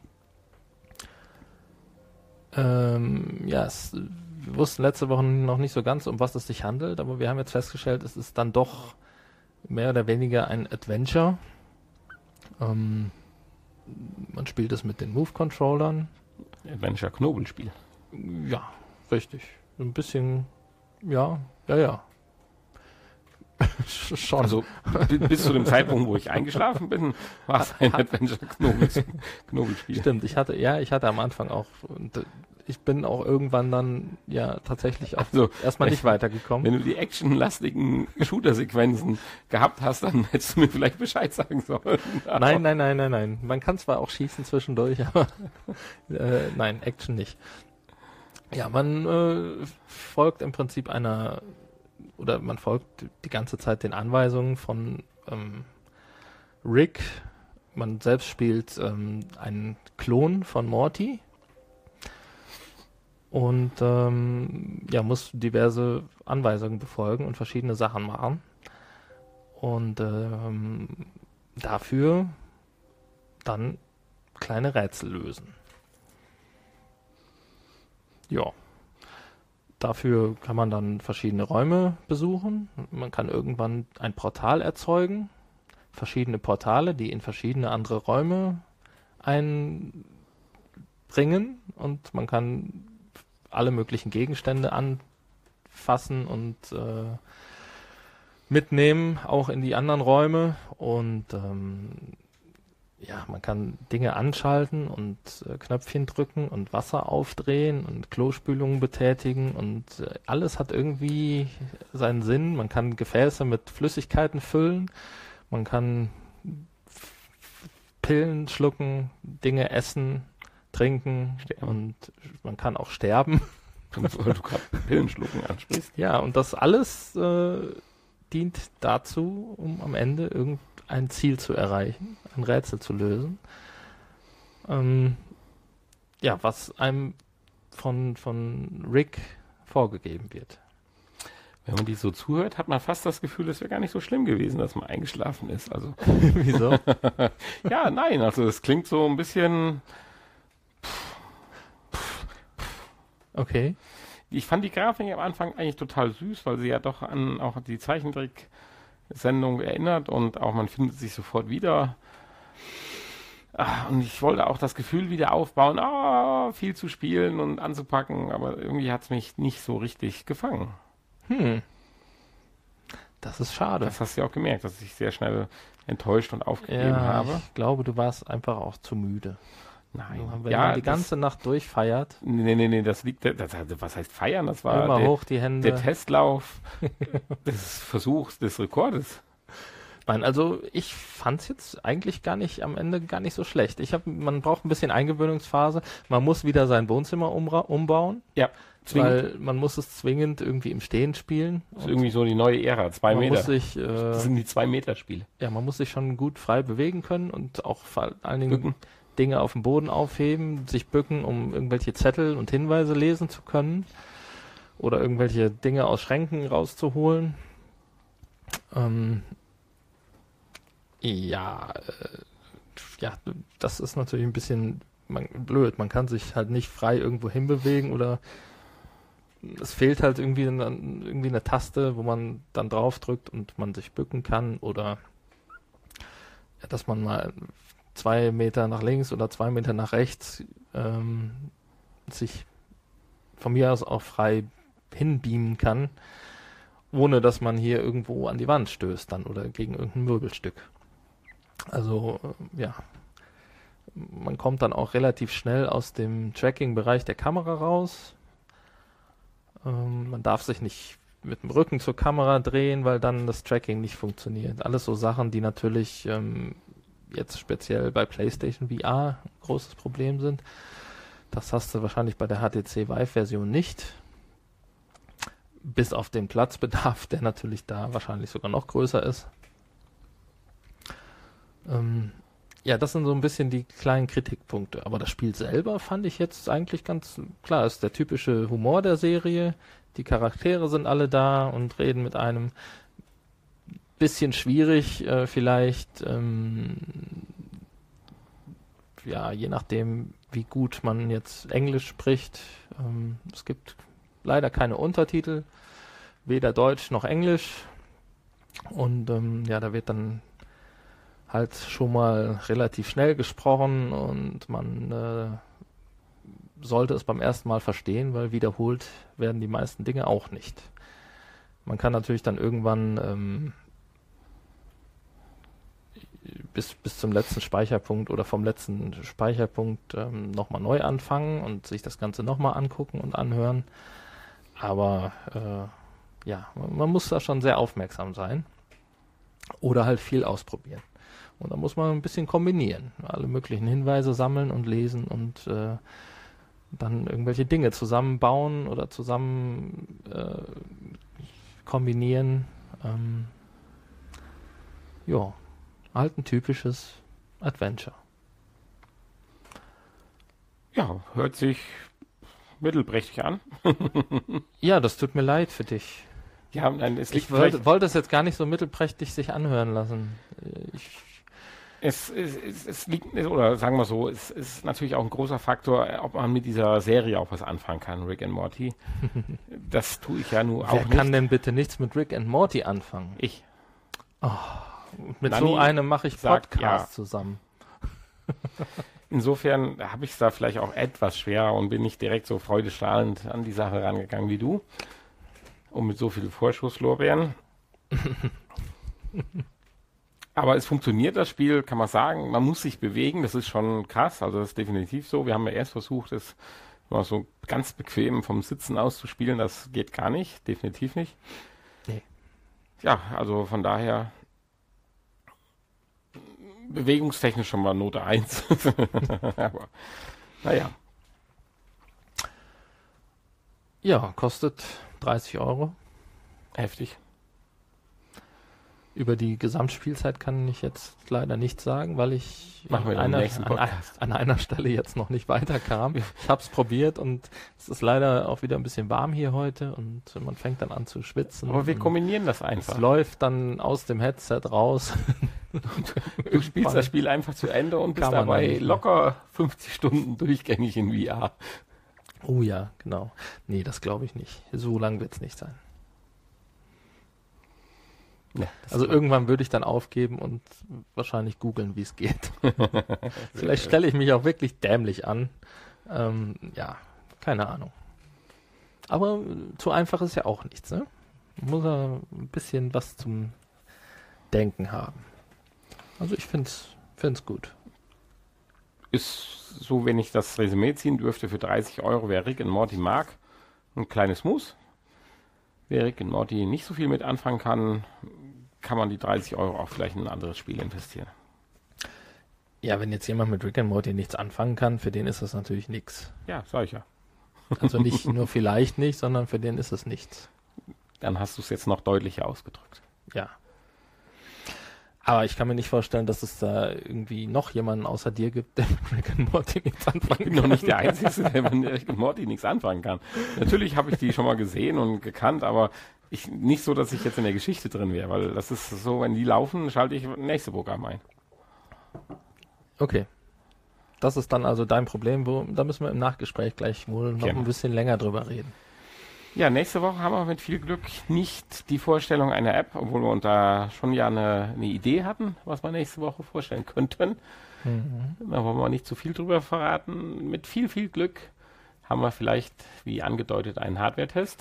Ähm, ja, es, wir wussten letzte Woche noch nicht so ganz, um was es sich handelt, aber wir haben jetzt festgestellt, es ist dann doch mehr oder weniger ein Adventure. Ähm, man spielt es mit den Move-Controllern. Adventure-Knobelspiel. Ja, richtig. Ein bisschen, ja, ja, ja. Schon. Also bi- bis zu dem Zeitpunkt, wo ich eingeschlafen bin, war es ein Adventure-Knobelspiel. Stimmt, ich hatte, ja, ich hatte am Anfang auch, und ich bin auch irgendwann dann ja tatsächlich auch Also, erstmal nicht weitergekommen. Wenn du die actionlastigen Shooter-Sequenzen gehabt hast, dann hättest du mir vielleicht Bescheid sagen sollen. Nein, nein, nein, nein, nein. Man kann zwar auch schießen zwischendurch, aber äh, nein, Action nicht. Ja, man äh, folgt im Prinzip einer, oder man folgt die ganze Zeit den Anweisungen von ähm, Rick. Man selbst spielt ähm, einen Klon von Morty und ähm, ja, muss diverse Anweisungen befolgen und verschiedene Sachen machen. Und ähm, dafür dann kleine Rätsel lösen. Ja. Dafür kann man dann verschiedene Räume besuchen. Man kann irgendwann ein Portal erzeugen. Verschiedene Portale, die in verschiedene andere Räume einbringen. Und man kann alle möglichen Gegenstände anfassen und äh, mitnehmen, auch in die anderen Räume. Und ähm, ja, man kann Dinge anschalten und äh, Knöpfchen drücken und Wasser aufdrehen und Klospülungen betätigen und äh, alles hat irgendwie seinen Sinn. Man kann Gefäße mit Flüssigkeiten füllen, man kann F- Pillen schlucken, Dinge essen, trinken Sterben. und man kann auch sterben. Weil du gerade Pillen schlucken ansprichst. Ja, und das alles äh, dient dazu, um am Ende irgendein Ziel zu erreichen, ein Rätsel zu lösen. Ähm, ja, was einem von, von Rick vorgegeben wird. Wenn man die so zuhört, hat man fast das Gefühl, es wäre gar nicht so schlimm gewesen, dass man eingeschlafen ist. Also Wieso? ja, nein, also es klingt so ein bisschen. Okay. Ich fand die Grafik am Anfang eigentlich total süß, weil sie ja doch an auch die Zeichentrick-Sendung erinnert und auch man findet sich sofort wieder. Ah, und ich wollte auch das Gefühl wieder aufbauen, ah, viel zu spielen und anzupacken, aber irgendwie hat es mich nicht so richtig gefangen. Hm. Das ist schade. Das hast du ja auch gemerkt, dass ich sehr schnell enttäuscht und aufgegeben Ja, habe. ich glaube, du warst einfach auch zu müde. Nein. Wenn ja, man die das- ganze Nacht durchfeiert, Nee, nee, nee, das liegt, das, das, was heißt feiern? Das war immer der, hoch die Hände. der Testlauf des Versuchs, des Rekordes. Nein, also ich fand es jetzt eigentlich gar nicht am Ende gar nicht so schlecht. Ich hab, man braucht ein bisschen Eingewöhnungsphase. Man muss wieder sein Wohnzimmer umra- umbauen, Ja, zwingend. weil man muss es zwingend irgendwie im Stehen spielen. Das ist irgendwie so die neue Ära, zwei man Meter. muss sich, Das äh, sind die Zwei-Meter-Spiele. ja, man muss sich schon gut frei bewegen können und auch vor allen Dingen Bücken. Dinge auf dem Boden aufheben, sich bücken, um irgendwelche Zettel und Hinweise lesen zu können oder irgendwelche Dinge aus Schränken rauszuholen. Ähm, ja, äh, ja, das ist natürlich ein bisschen man, blöd. Man kann sich halt nicht frei irgendwo hinbewegen oder es fehlt halt irgendwie eine, irgendwie eine Taste, wo man dann drauf drückt und man sich bücken kann oder ja, dass man mal zwei Meter nach links oder zwei Meter nach rechts ähm, sich von mir aus auch frei hinbeamen kann, ohne dass man hier irgendwo an die Wand stößt dann oder gegen irgendein Möbelstück. Also äh, ja, man kommt dann auch relativ schnell aus dem Tracking-Bereich der Kamera raus. Ähm, man darf sich nicht mit dem Rücken zur Kamera drehen, weil dann das Tracking nicht funktioniert. Alles so Sachen, die natürlich ähm, jetzt speziell bei PlayStation V R ein großes Problem sind. Das hast du wahrscheinlich bei der H T C Vive-Version nicht. Bis auf den Platzbedarf, der natürlich da wahrscheinlich sogar noch größer ist. Ähm, ja, das sind so ein bisschen die kleinen Kritikpunkte. Aber das Spiel selber fand ich jetzt eigentlich ganz klar. Ist der typische Humor der Serie. Die Charaktere sind alle da und reden mit einem. Bisschen schwierig, äh, vielleicht, ähm, ja, je nachdem, wie gut man jetzt Englisch spricht. Ähm, es gibt leider keine Untertitel, weder Deutsch noch Englisch. Und ähm, ja, da wird dann halt schon mal relativ schnell gesprochen und man äh, sollte es beim ersten Mal verstehen, weil wiederholt werden die meisten Dinge auch nicht. Man kann natürlich dann irgendwann ähm, bis, bis zum letzten Speicherpunkt oder vom letzten Speicherpunkt ähm, nochmal neu anfangen und sich das Ganze nochmal angucken und anhören. Aber äh, ja, man, man muss da schon sehr aufmerksam sein oder halt viel ausprobieren. Und da muss man ein bisschen kombinieren, alle möglichen Hinweise sammeln und lesen und äh, dann irgendwelche Dinge zusammenbauen oder zusammen äh, kombinieren. Ähm, ja, halt ein typisches Adventure. Ja, hört sich mittelprächtig an. Ja, das tut mir leid für dich. Ja, nein, es liegt Ich wollte, wollte es jetzt gar nicht so mittelprächtig sich anhören lassen. Ich Es, es, es, es liegt, oder sagen wir so, es ist natürlich auch ein großer Faktor, ob man mit dieser Serie auch was anfangen kann, Rick and Morty. Das tue ich ja nur auch Wer nicht. kann denn bitte nichts mit Rick and Morty anfangen? Ich. Oh, mit Nanni so einem mache ich sagt Podcast ja. zusammen. Insofern habe ich es da vielleicht auch etwas schwerer und bin nicht direkt so freudestrahlend an die Sache rangegangen wie du. Und mit so viel Vorschusslorbeeren. Aber es funktioniert, das Spiel, kann man sagen. Man muss sich bewegen, das ist schon krass. Also das ist definitiv so. Wir haben ja erst versucht, es mal so ganz bequem vom Sitzen aus zu spielen. Das geht gar nicht, definitiv nicht. Nee. Ja, also von daher bewegungstechnisch schon mal Note eins. Aber naja. Ja, kostet dreißig Euro. Heftig. Über die Gesamtspielzeit kann ich jetzt leider nichts sagen, weil ich Machen wir an, im einer, nächsten an, Podcast. an einer Stelle jetzt noch nicht weiterkam. Ich habe es probiert und es ist leider auch wieder ein bisschen warm hier heute und man fängt dann an zu schwitzen. Aber wir kombinieren das Es einfach. läuft dann aus dem Headset raus. Du spielst das Spiel einfach zu Ende und bist Kann man dabei nicht, ne? locker fünfzig Stunden durchgängig in V R. Oh ja, genau. Nee, das glaube ich nicht. So lang wird es nicht sein. Ja, Also irgendwann würde ich dann aufgeben und wahrscheinlich googeln, wie es geht. Vielleicht stelle ich mich auch wirklich dämlich an. Ähm, ja, keine Ahnung. Aber zu einfach ist ja auch nichts, ne? Man muss ja ein bisschen was zum Denken haben. Also ich finde es gut. Ist so, wenn ich das Resümee ziehen dürfte, für dreißig Euro, wer Rick and Morty mag, ein kleines Muss. Wer Rick and Morty nicht so viel mit anfangen kann, kann man die dreißig Euro auch vielleicht in ein anderes Spiel investieren. Ja, wenn jetzt jemand mit Rick and Morty nichts anfangen kann, für den ist das natürlich nichts. Ja, sag ich ja. Also nicht nur vielleicht nicht, sondern für den ist es nichts. Dann hast du es jetzt noch deutlicher ausgedrückt. Ja. Aber ich kann mir nicht vorstellen, dass es da irgendwie noch jemanden außer dir gibt, der mit Rick and Morty nichts anfangen kann. Ich bin noch nicht der Einzige, der mit Rick and Morty nichts anfangen kann. Natürlich habe ich die schon mal gesehen und gekannt, aber ich, nicht so, dass ich jetzt in der Geschichte drin wäre, weil das ist so, wenn die laufen, schalte ich nächste Programm ein. Okay. Das ist dann also dein Problem, wo, da müssen wir im Nachgespräch gleich wohl noch Genau. ein bisschen länger drüber reden. Ja, nächste Woche haben wir mit viel Glück nicht die Vorstellung einer App, obwohl wir uns da schon ja eine, eine Idee hatten, was wir nächste Woche vorstellen könnten. Mhm. Da wollen wir nicht zu viel drüber verraten. Mit viel, viel Glück haben wir vielleicht, wie angedeutet, einen Hardware-Test.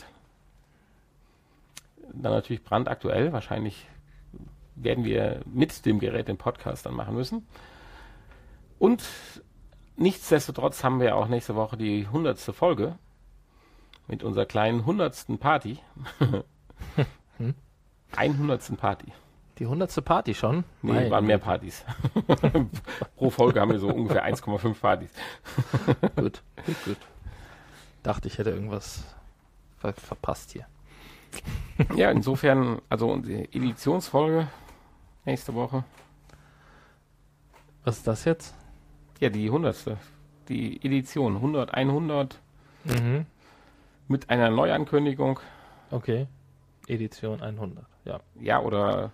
Dann natürlich brandaktuell. Wahrscheinlich werden wir mit dem Gerät den Podcast dann machen müssen. Und nichtsdestotrotz haben wir auch nächste Woche die hundertste Folge mit unserer kleinen hundertsten Party. Hm? hundertsten Party. Die hundertste Party schon? Nee, Nein. waren mehr Partys. Pro Folge haben wir so ungefähr eins Komma fünf Partys. Gut, gut, gut. Dachte, ich hätte irgendwas ver verpasst hier. Ja, insofern, also unsere Editionsfolge nächste Woche. Was ist das jetzt? Ja, die hundertste. Die Edition hundert, hundert Mhm. mit einer Neuankündigung. Okay. Edition hundert, ja. Ja, oder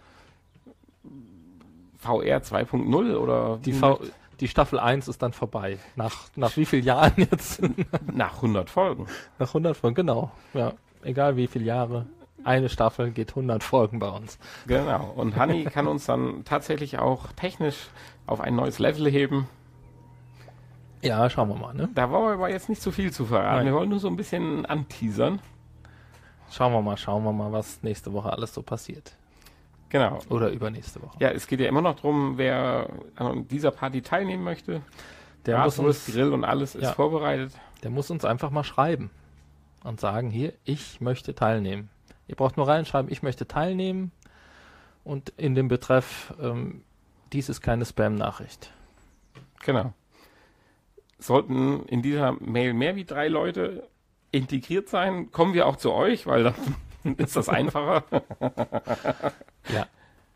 V R zwei Punkt null oder Die, v die Staffel eins ist dann vorbei. Nach, nach wie vielen Jahren jetzt? nach hundert Folgen. Nach hundert Folgen, genau. Ja, egal wie viele Jahre. Eine Staffel geht hundert Folgen bei uns. Genau. Und Hanni kann uns dann tatsächlich auch technisch auf ein neues Level heben. Ja, schauen wir mal, ne? Da wollen wir aber jetzt nicht zu viel zu verraten. Nein. Wir wollen nur so ein bisschen anteasern. Schauen wir mal, schauen wir mal, was nächste Woche alles so passiert. Genau. Oder übernächste Woche. Ja, es geht ja immer noch darum, wer an dieser Party teilnehmen möchte. Der muss, Bratwurst, uns, Grill und alles ist Ja. vorbereitet. der muss uns einfach mal schreiben und sagen, hier, ich möchte teilnehmen. Ihr braucht nur reinschreiben, ich möchte teilnehmen und in dem Betreff, ähm, dies ist keine Spam-Nachricht. Genau. Sollten in dieser Mail mehr wie drei Leute integriert sein, kommen wir auch zu euch, weil dann ist das einfacher. Ja.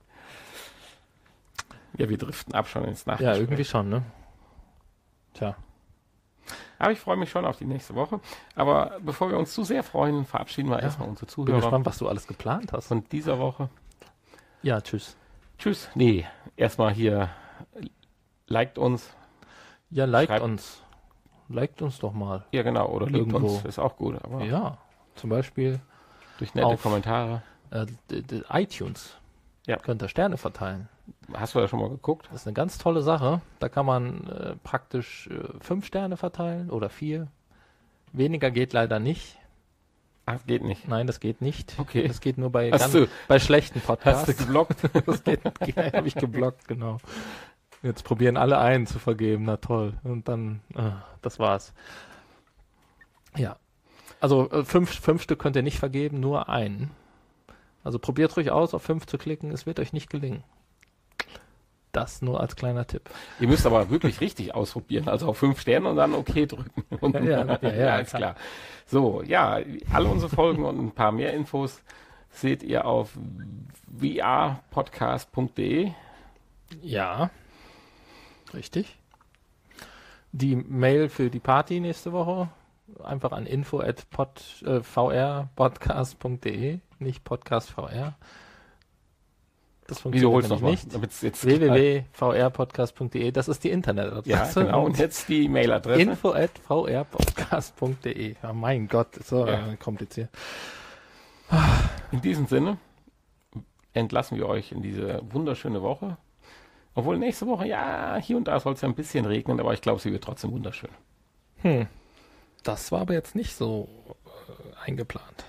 Ja, wir driften ab schon ins Ja, Nachgespräch. irgendwie schon, ne? Tja. Aber ich freue mich schon auf die nächste Woche. Aber bevor wir uns zu sehr freuen, verabschieden wir Ja. erstmal unsere Bin Zuhörer gespannt, was du alles geplant hast. von dieser Woche. Ja, tschüss. Tschüss. Nee, erstmal hier, liked uns. Ja, liked Schreibt- uns. Liked uns doch mal. Ja, genau. Oder liebt Irgendwo. uns. Ist auch gut. Aber Ja, zum Beispiel durch nette Auf- Kommentare. äh, d- d- iTunes. Ja. Könnt ihr Sterne verteilen. Hast du da schon mal geguckt? Das ist eine ganz tolle Sache. Da kann man äh, praktisch äh, fünf Sterne verteilen oder vier. Weniger geht leider nicht. Ach, geht nicht. Nein, das geht nicht. Okay. Das geht nur bei, Hast ganz, du- bei schlechten Hast du Podcasts. geblockt? Das geht, habe ich geblockt, genau. Jetzt probieren alle einen zu vergeben. Na toll. Und dann, äh, das war's. Ja. Also äh, fünf, fünf Stück könnt ihr nicht vergeben, nur einen. Also probiert ruhig aus, auf fünf zu klicken. Es wird euch nicht gelingen. Das nur als kleiner Tipp. Ihr müsst aber wirklich richtig ausprobieren. Also auf fünf Sterne und dann okay drücken. Und Ja, ja, ja, ja, alles klar. So, ja, alle unsere Folgen und ein paar mehr Infos seht ihr auf v r podcast punkt d e. Ja. Richtig. Die Mail für die Party nächste Woche einfach an info at v r podcast punkt d e, nicht Podcast V R. Das Wiederhol's funktioniert nochmal. nämlich nicht. Damit's jetzt w w w punkt v r podcast punkt d e, das ist die Internetadresse. Ja, genau. Und jetzt die Mailadresse. info at v r podcast punkt d e. Ja, mein Gott, ist so Ja. äh, kompliziert. In diesem Sinne entlassen wir euch in diese wunderschöne Woche. Obwohl nächste Woche, ja, hier und da soll es ja ein bisschen regnen, aber ich glaube, sie wird trotzdem wunderschön. Hm. Das war aber jetzt nicht so äh, eingeplant.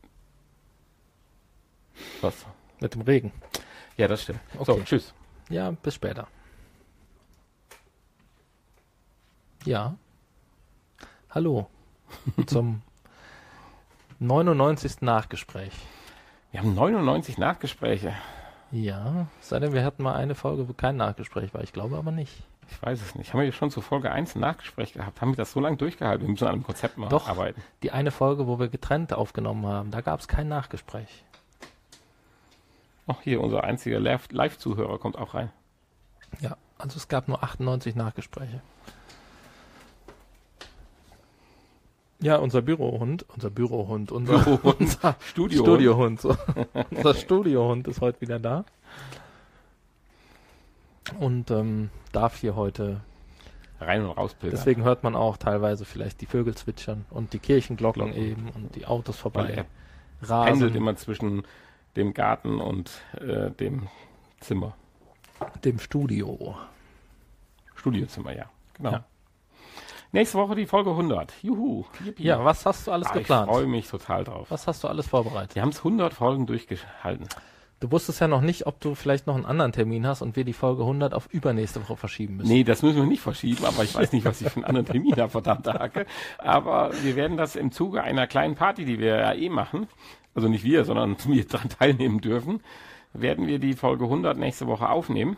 Was? Mit dem Regen. Ja, das stimmt. Okay. So, tschüss. Ja, bis später. Ja. Hallo. Zum neunundneunzigsten Nachgespräch. Wir haben neunundneunzig Nachgespräche. Ja, sei denn, wir hatten mal eine Folge, wo kein Nachgespräch war. Ich glaube aber nicht. Ich weiß es nicht. Haben wir schon zu Folge eins ein Nachgespräch gehabt? Haben wir das so lange durchgehalten? Wir müssen an einem Konzept mal Doch. arbeiten. Die eine Folge, wo wir getrennt aufgenommen haben, da gab es kein Nachgespräch. Ach, hier, unser einziger Live- Live-Zuhörer kommt auch rein. Ja, also es gab nur achtundneunzig Nachgespräche. Ja, unser Bürohund, unser Bürohund, unser, Bürohund. unser Studio. Studiohund. So. Unser Studiohund ist heute wieder da. Und ähm, darf hier heute, Rein und raus pilgern. deswegen hört man auch teilweise vielleicht die Vögel zwitschern und die Kirchenglocken Glocken. eben und die Autos Weil vorbei er rasen. pendelt immer zwischen dem Garten und äh, dem Zimmer. Dem Studio. Studiozimmer, ja. Genau. Ja. Nächste Woche die Folge hundert. Juhu. Yippie. Ja, was hast du alles Ah, geplant? Ich freue mich total drauf. Was hast du alles vorbereitet? Wir haben es hundert Folgen durchgehalten. Du wusstest ja noch nicht, ob du vielleicht noch einen anderen Termin hast und wir die Folge hundert auf übernächste Woche verschieben müssen. Nee, das müssen wir nicht verschieben, aber ich weiß nicht, was ich für einen anderen Termin habe, verdammte Hacke. Aber wir werden das im Zuge einer kleinen Party, die wir ja eh machen, also nicht wir, sondern wir daran teilnehmen dürfen, werden wir die Folge hundert nächste Woche aufnehmen.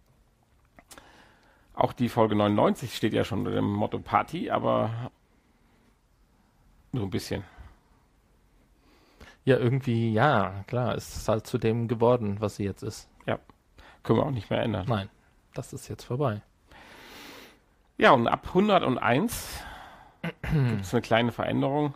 Auch die Folge neunundneunzig steht ja schon unter dem Motto Party, aber so ein bisschen. Ja, irgendwie, ja, klar, es ist halt zu dem geworden, was sie jetzt ist. Ja, können wir auch nicht mehr ändern. Nein, das ist jetzt vorbei. Ja, und ab hunderteins gibt es eine kleine Veränderung.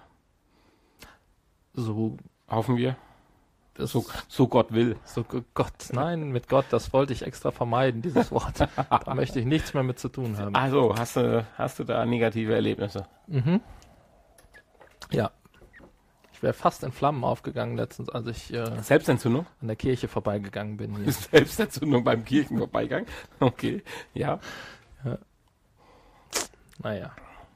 So, Hoffen wir. das So, so Gott will. so G- Gott, nein, mit Gott, das wollte ich extra vermeiden, dieses Wort. Da möchte ich nichts mehr mit zu tun haben. Also, hast du, hast du da negative Erlebnisse? Mhm. Ja. Ich wäre fast in Flammen aufgegangen letztens, als ich äh, Selbstentzündung? an der Kirche vorbeigegangen bin. Hier. Selbstentzündung beim Kirchenvorbeigang? Okay, ja. Naja.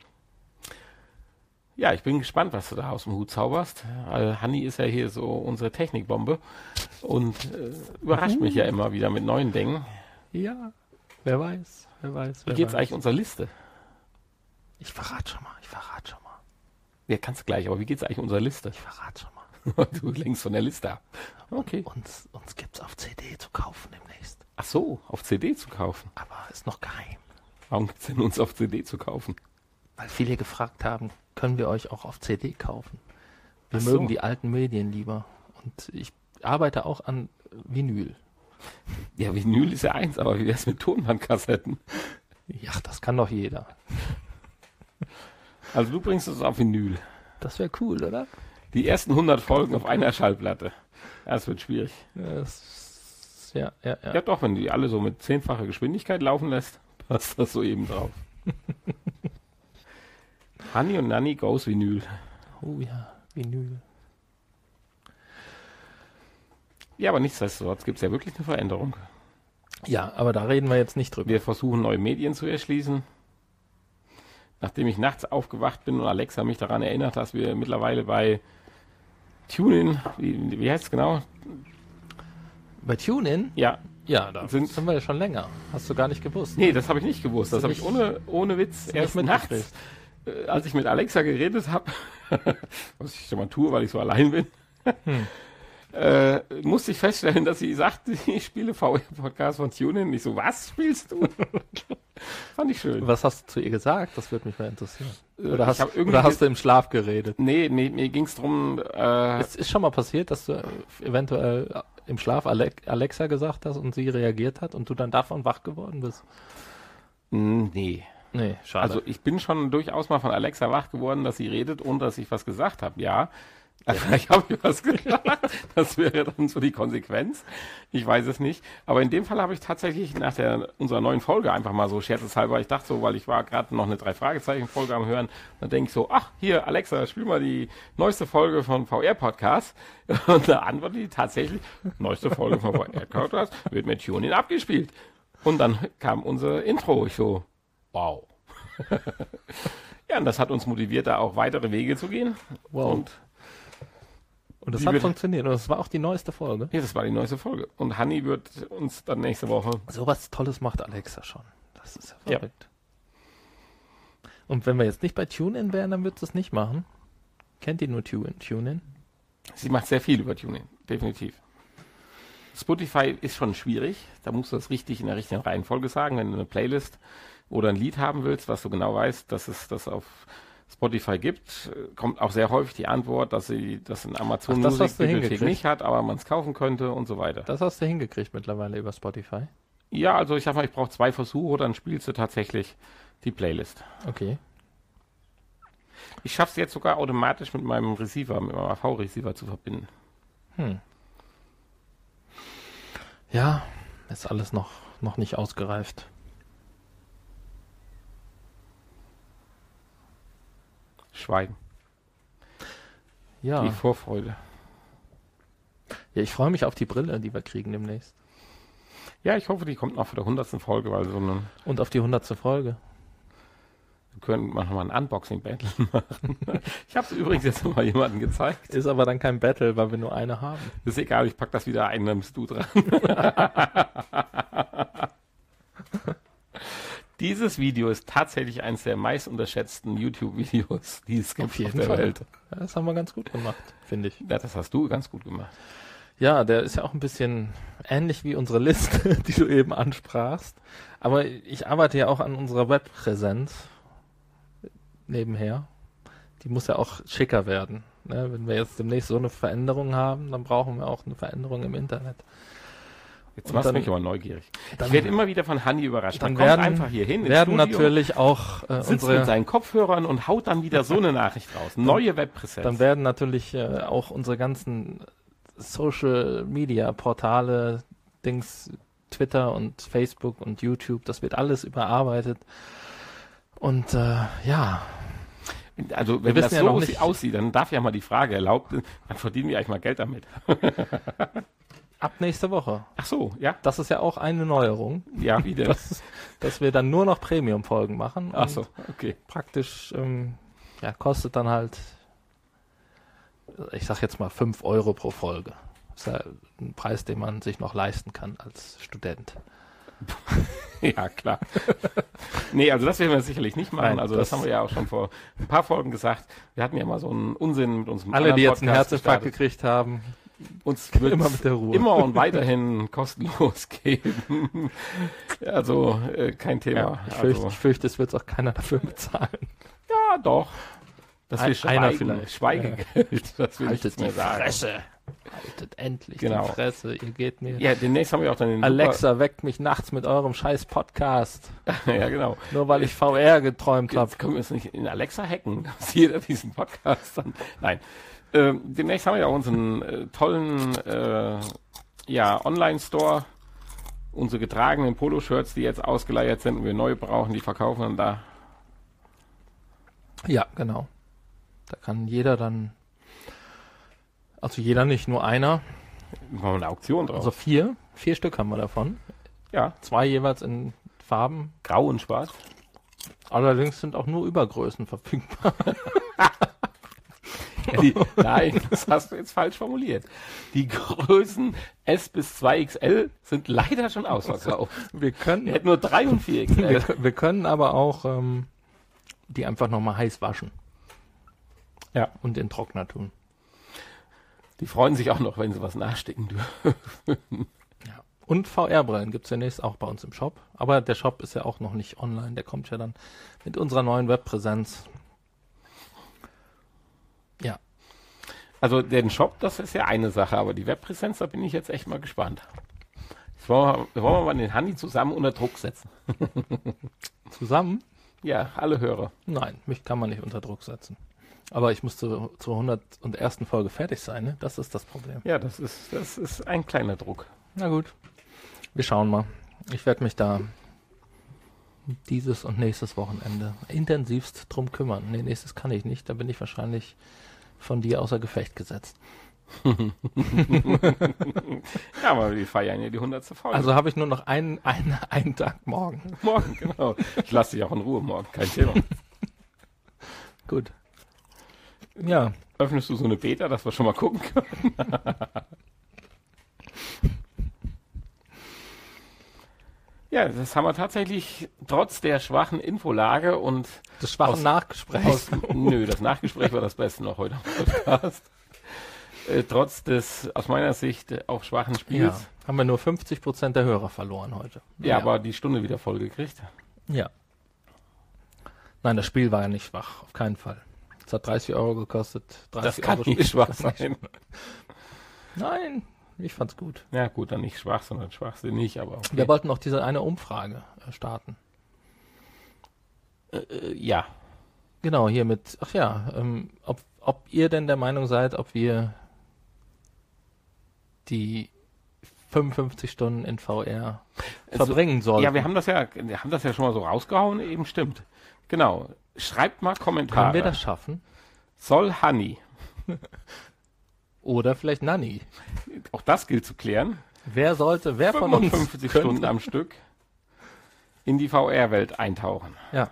Ja, ich bin gespannt, was du da aus dem Hut zauberst. Äh, Hanni ist ja hier so unsere Technikbombe und äh, überrascht mich ja immer wieder mit neuen Dingen. Ja, wer weiß, wer weiß. Wie Wer geht's weiß. eigentlich unserer Liste? Ich verrate schon mal, ich verrate schon mal. Ja, kannst du gleich, aber wie geht's eigentlich unserer Liste? Ich verrate schon mal. Du lenkst von der Liste ab. Okay. Uns, uns gibt's auf C D zu kaufen demnächst. Ach so, auf C D zu kaufen. Aber ist noch geheim. Warum gibt's denn uns auf C D zu kaufen? Weil viele gefragt haben, können wir euch auch auf C D kaufen? Wir Ach so. mögen die alten Medien lieber. Und ich arbeite auch an Vinyl. Ja, Vinyl ist ja eins, aber wie wär's mit Tonbandkassetten? Ja, das kann doch jeder. Also du bringst es auf Vinyl. Das wäre cool, oder? Die ersten hundert Folgen auf einer Schallplatte. Das wird schwierig. Das, ja, ja, ja. Ja doch, wenn du die alle so mit zehnfacher Geschwindigkeit laufen lässt, passt das so eben drauf. Honey und Nanny goes Vinyl. Oh ja, Vinyl. Ja, aber nichtsdestotrotz gibt es ja wirklich eine Veränderung. Ja, aber da reden wir jetzt nicht drüber. Wir versuchen neue Medien zu erschließen. Nachdem ich nachts aufgewacht bin und Alexa mich daran erinnert, dass wir mittlerweile bei TuneIn, wie, wie heißt es genau? Bei TuneIn? Ja, Ja, da Sind- sind wir ja schon länger. Hast du gar nicht gewusst. nee, das habe ich nicht gewusst. Das Hast habe du ich nicht- ohne, ohne Witz Hast du erst nicht nachts, mitgekriegt? äh, als ich mit Alexa geredet habe, was ich schon mal tue, weil ich so allein bin, Hm. äh, musste ich feststellen, dass sie sagt, ich spiele V R-Podcast von TuneIn. Ich so, was spielst du? Fand ich schön. Was hast du zu ihr gesagt? Das würde mich mal interessieren. Äh, Oder ich hast, hab irgendwie oder hast du im Schlaf geredet? Nee, nee, mir ging es darum, äh, Es ist schon mal passiert, dass du eventuell im Schlaf Ale- Alexa gesagt hast und sie reagiert hat und du dann davon wach geworden bist? nee. Nee, schade. Also ich bin schon durchaus mal von Alexa wach geworden, dass sie redet, ohne dass ich was gesagt habe. Ja, also vielleicht habe ich was gesagt. Das wäre dann so die Konsequenz. Ich weiß es nicht. Aber in dem Fall habe ich tatsächlich nach der unserer neuen Folge einfach mal so scherzeshalber, ich dachte so, weil ich war gerade noch eine Drei-Fragezeichen-Folge am Hören, dann denke ich so, ach, hier, Alexa, spiel mal die neueste Folge von V R-Podcast. Und da antwortet die tatsächlich, neueste Folge von V R-Podcast wird mit TuneIn abgespielt. Und dann kam unser Intro. Ich so, wow. Ja, und das hat uns motiviert, da auch weitere Wege zu gehen. wow. Und Und das sie hat wird- funktioniert. Und das war auch die neueste Folge. ja, das war die neueste Folge. Und Hanni wird uns dann nächste Woche. So was Tolles macht Alexa schon. Das ist ja Ja. verrückt. Und wenn wir jetzt nicht bei TuneIn wären, dann würdest du es nicht machen. Kennt ihr nur TuneIn? TuneIn? Sie macht sehr viel über TuneIn, definitiv. Spotify ist schon schwierig. Da musst du das richtig in der richtigen Reihenfolge sagen, wenn du eine Playlist oder ein Lied haben willst, was du genau weißt, dass es das auf Spotify gibt, äh, kommt auch sehr häufig die Antwort, dass sie das in Amazon Ach, das Music hast du Bibliothek hingekriegt? nicht hat, aber man es kaufen könnte und so weiter. Das hast du hingekriegt mittlerweile über Spotify. Ja, also ich sag mal, ich brauche zwei Versuche, dann spielst du tatsächlich die Playlist. Okay. Ich schaffe es jetzt sogar automatisch mit meinem Receiver, mit meinem A V-Receiver zu verbinden. Hm. Ja, ist alles noch, noch nicht ausgereift. Schweigen. Ja. Die Vorfreude. ja, ich freue mich auf die Brille, die wir kriegen demnächst. Ja, ich hoffe, die kommt noch für der hundertsten Folge, weil so eine, Und auf die hundertste Folge. wir können mal noch mal ein Unboxing-Battle machen. Ich habe es übrigens jetzt noch mal jemandem gezeigt. Ist aber dann kein Battle, weil wir nur eine haben. Ist egal, ich pack das wieder ein, dann bist du dran. Dieses Video ist tatsächlich eines der meist unterschätzten YouTube-Videos, die es gibt Auf jeden der Fall. Welt. Ja, das haben wir ganz gut gemacht, finde ich. Ja, das hast du ganz gut gemacht. Ja, der ist ja auch ein bisschen ähnlich wie unsere Liste, die du eben ansprachst. Aber ich arbeite ja auch an unserer Webpräsenz nebenher. Die muss ja auch schicker werden. Ne? Wenn wir jetzt demnächst so eine Veränderung haben, dann brauchen wir auch eine Veränderung im Internet. Jetzt machst du mich aber neugierig. Dann, ich werde immer wieder von Hanni überrascht. Dann Man werden, kommt einfach hier hin werden natürlich auch äh, sitzt unsere, mit seinen Kopfhörern und haut dann wieder so eine Nachricht raus. Neue Webpräsenz. Dann werden natürlich äh, auch unsere ganzen Social Media Portale, Dings, Twitter und Facebook und YouTube, das wird alles überarbeitet. Und äh, ja. Also wenn wir das ja so noch nicht aussieht, dann darf ja mal die Frage erlaubt, dann verdienen wir eigentlich mal Geld damit. Ab nächste Woche. Ach so, ja. Das ist ja auch eine Neuerung. Ja, wie denn? Das, dass wir dann nur noch Premium-Folgen machen. Ach so, okay. Praktisch, ähm, ja, kostet dann halt, ich sag jetzt mal fünf Euro pro Folge. Das ist ja ein Preis, den man sich noch leisten kann als Student. Ja, klar. Nee, also das werden wir sicherlich nicht machen. Nein, also das, das haben wir ja auch schon vor ein paar Folgen gesagt. Wir hatten ja mal so einen Unsinn mit unserem Alle, die jetzt einen Podcast Herzinfarkt gestartet. gekriegt haben, Uns wird immer mit der Ruhe. immer und weiterhin kostenlos geben. Also äh, kein Thema. Ja, ich, fürchte, also, ich fürchte, es wird auch keiner dafür bezahlen. ja, doch. Dass wir Ein- schweigen, einer vielleicht. Schweigegeld, das will ich Haltet nicht mehr die sagen. Fresse. Haltet endlich Genau. die Fresse. Ihr geht mir. Ja, demnächst haben wir auch dann den Alexa, weckt mich nachts mit eurem scheiß Podcast. Super, ja, genau. Nur weil ich V R geträumt habe. Jetzt können wir uns nicht in Alexa hacken, dass jeder diesen Podcast dann. Nein. Ähm, demnächst haben wir ja auch unseren äh, tollen äh, ja, Online-Store. Unsere getragenen Poloshirts, die jetzt ausgeleiert sind und wir neue brauchen, die verkaufen dann da. Ja, genau. Da kann jeder dann, also jeder nicht, nur einer, Machen wir eine Auktion drauf. also vier, vier Stück haben wir davon. ja, Zwei jeweils in Farben. grau und schwarz. Allerdings sind auch nur Übergrößen verfügbar. Ja, die, nein, das hast du jetzt falsch formuliert. Die Größen S bis zwei X L sind leider schon ausverkauft. Wir können, Wir hätten nur drei und vier X L. wir, wir können aber auch ähm, die einfach nochmal heiß waschen. Ja. Und in Trockner tun. Die freuen sich auch noch, wenn sie was nachstecken dürfen. Ja. Und V R-Brillen gibt es demnächst auch bei uns im Shop. Aber der Shop ist ja auch noch nicht online. Der kommt ja dann mit unserer neuen Webpräsenz. Ja. Also den Shop, das ist ja eine Sache, aber die Webpräsenz, da bin ich jetzt echt mal gespannt. Jetzt wollen wir, wollen wir mal den Hanni zusammen unter Druck setzen. Zusammen? Ja, alle Hörer. Nein, mich kann man nicht unter Druck setzen. Aber ich muss zu, zur hundertersten Folge fertig sein, ne? Das ist das Problem. Ja, das ist, das ist ein kleiner Druck. Na gut, wir schauen mal. Ich werde mich da dieses und nächstes Wochenende intensivst drum kümmern. Nee, nächstes kann ich nicht, da bin ich wahrscheinlich von dir außer Gefecht gesetzt. Ja, aber wir feiern ja die hundertste Folge. Also habe ich nur noch einen, einen, einen Tag morgen. morgen, genau. Ich lasse dich auch in Ruhe morgen, kein Thema. Gut. Ja, Öffnest du so eine Beta, dass wir schon mal gucken können? Ja, das haben wir tatsächlich trotz der schwachen Infolage und das schwache Aus- Nachgespräch. aus, nö, das Nachgespräch war das Beste noch heute am Podcast. Äh, trotz des aus meiner Sicht äh, auch schwachen Ja, Spiels. haben wir nur fünfzig Prozent der Hörer verloren heute. Ja, aber die Stunde wieder voll gekriegt. Ja. Nein, das Spiel war ja nicht schwach, auf keinen Fall. Es hat dreißig Euro gekostet. Das dreißig kann Euro nicht Spiel. schwach sein. Nein, ich fand's gut. Ja gut, dann nicht schwach, sondern schwachsinnig, aber okay. Wir wollten noch diese eine Umfrage äh, starten. äh, ja. Genau, hier mit, ach ja, ähm, ob, ob ihr denn der Meinung seid, ob wir die fünfundfünfzig Stunden in V R Also, verbringen sollten. Ja, wir haben das ja, wir haben das ja schon mal so rausgehauen, eben stimmt. Genau. Schreibt mal Kommentare. Können wir das schaffen? Soll Hanni, Oder vielleicht Nanni. auch das gilt zu klären, Wer sollte, wer von uns fünfundfünfzig könnte- Stunden am Stück in die V R-Welt eintauchen. Ja.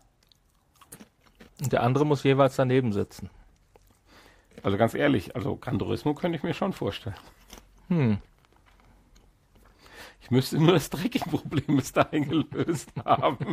Und der andere muss jeweils daneben sitzen. Also ganz ehrlich, also Gran Turismo könnte ich mir schon vorstellen. Hm. Ich müsste nur das Tracking-Problem bis dahin gelöst haben.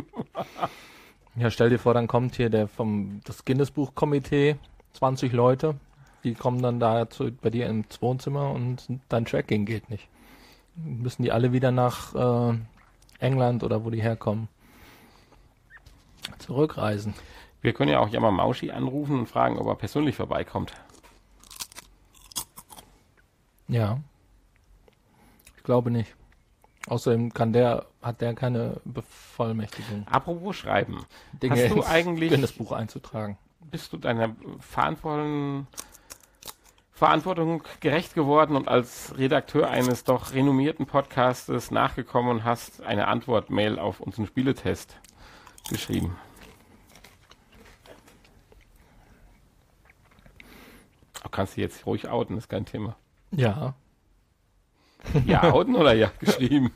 Ja, stell dir vor, dann kommt hier der vom das Guinness-Buch-Komitee, zwanzig Leute, die kommen dann da zu, bei dir ins Wohnzimmer und dein Tracking geht nicht. Müssen die alle wieder nach äh, England oder wo die herkommen zurückreisen. Wir können ja auch Yamamaushi anrufen und fragen, ob er persönlich vorbeikommt. Ja. Ich glaube nicht. Außerdem kann der, hat der keine Bevollmächtigung, Apropos Schreiben. Dinge Hast du ins eigentlich, Guinness-Buch einzutragen. bist du deiner Verantwortung, Verantwortung gerecht geworden und als Redakteur eines doch renommierten Podcastes nachgekommen und hast eine Antwort-Mail auf unseren Spieletest geschrieben? Du kannst dich jetzt ruhig outen, ist kein Thema. Ja. Ja, outen oder ja geschrieben?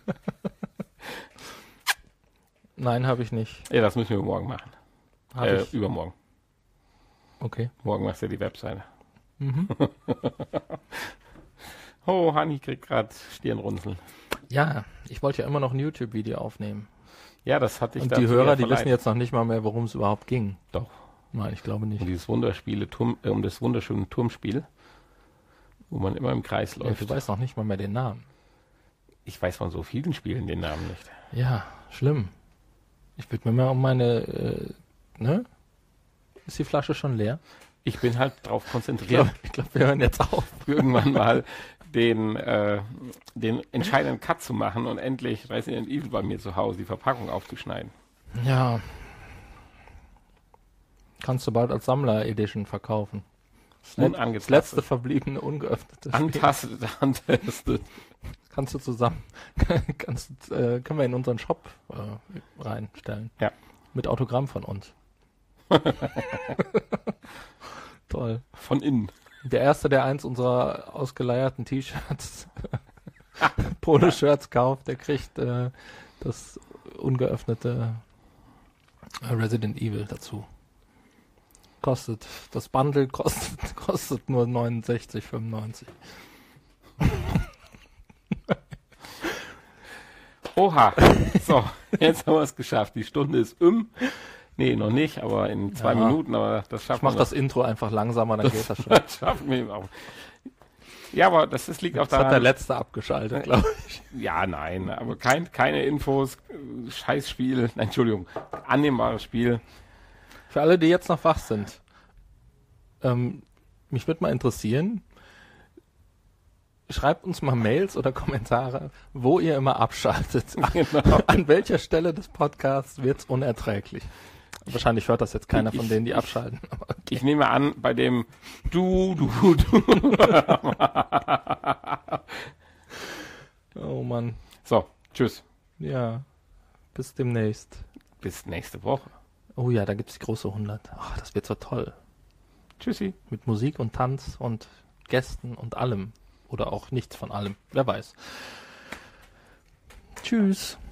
Nein, habe ich nicht. Ja, das müssen wir morgen machen. Hab Äh, ich. übermorgen. Okay. Morgen machst du ja die Webseite. Mhm. Oh, Hanni kriegt gerade Stirnrunzeln. Ja, ich wollte ja immer noch ein YouTube-Video aufnehmen. Ja, das hatte ich Und dazu die Hörer, ja die verleiht. wissen jetzt noch nicht mal mehr, worum es überhaupt ging. Doch. Nein, ich glaube nicht. Um dieses Wunderspiele, Turm, äh, um das wunderschöne Turmspiel, wo man immer im Kreis Ja, läuft. du weißt noch nicht mal mehr den Namen. Ich weiß von so vielen Spielen den Namen nicht. Ja, schlimm. Ich würde mir mal um meine, äh, ne? Ist die Flasche schon leer? Ich bin halt darauf Ich konzentriert, glaube, ich glaub, wir hören jetzt auf. irgendwann mal den, äh, den entscheidenden Cut zu machen und endlich Resident Evil bei mir zu Hause die Verpackung aufzuschneiden. Ja. Kannst du bald als Sammler-Edition verkaufen. Das, let- das Unangetastet. letzte verbliebene ungeöffnete Spiel. Antastet, antestet. Kannst du zusammen, kannst, du, äh, können wir in unseren Shop äh, reinstellen. Ja. Mit Autogramm von uns. Toll. Von innen. Der erste, der eins unserer ausgeleierten T-Shirts, Polo-Shirts kauft, der kriegt äh, das ungeöffnete äh, Resident Evil dazu. Kostet, das Bundle kostet, kostet nur neunundsechzig fünfundneunzig. Oha. So, jetzt haben wir es geschafft. Die Stunde ist um. Nee, noch nicht, aber in zwei Ja. Minuten, aber das Ich schaffen mach wir. das Intro einfach langsamer, dann geht das schon. Das schaffen wir auch. Ja, aber das, das liegt auch Das hat der daran. letzte abgeschaltet, glaube ich. Ja, nein, aber kein, keine Infos, äh, Scheißspiel, nein, Entschuldigung, annehmbares Spiel. Für alle, die jetzt noch wach sind, ähm, mich würde mal interessieren, schreibt uns mal Mails oder Kommentare, wo ihr immer abschaltet. Genau. An welcher Stelle des Podcasts wird's unerträglich? Wahrscheinlich hört das jetzt keiner von Ich- denen, die abschalten. Aber Ich nehme an, bei dem Du, Du, Du. oh Mann. So, tschüss. Ja, bis demnächst. Bis nächste Woche. Oh ja, da gibt's die große hundert. Ach, das wird so toll. Tschüssi. Mit Musik und Tanz und Gästen und allem. Oder auch nichts von allem. Wer weiß. Tschüss.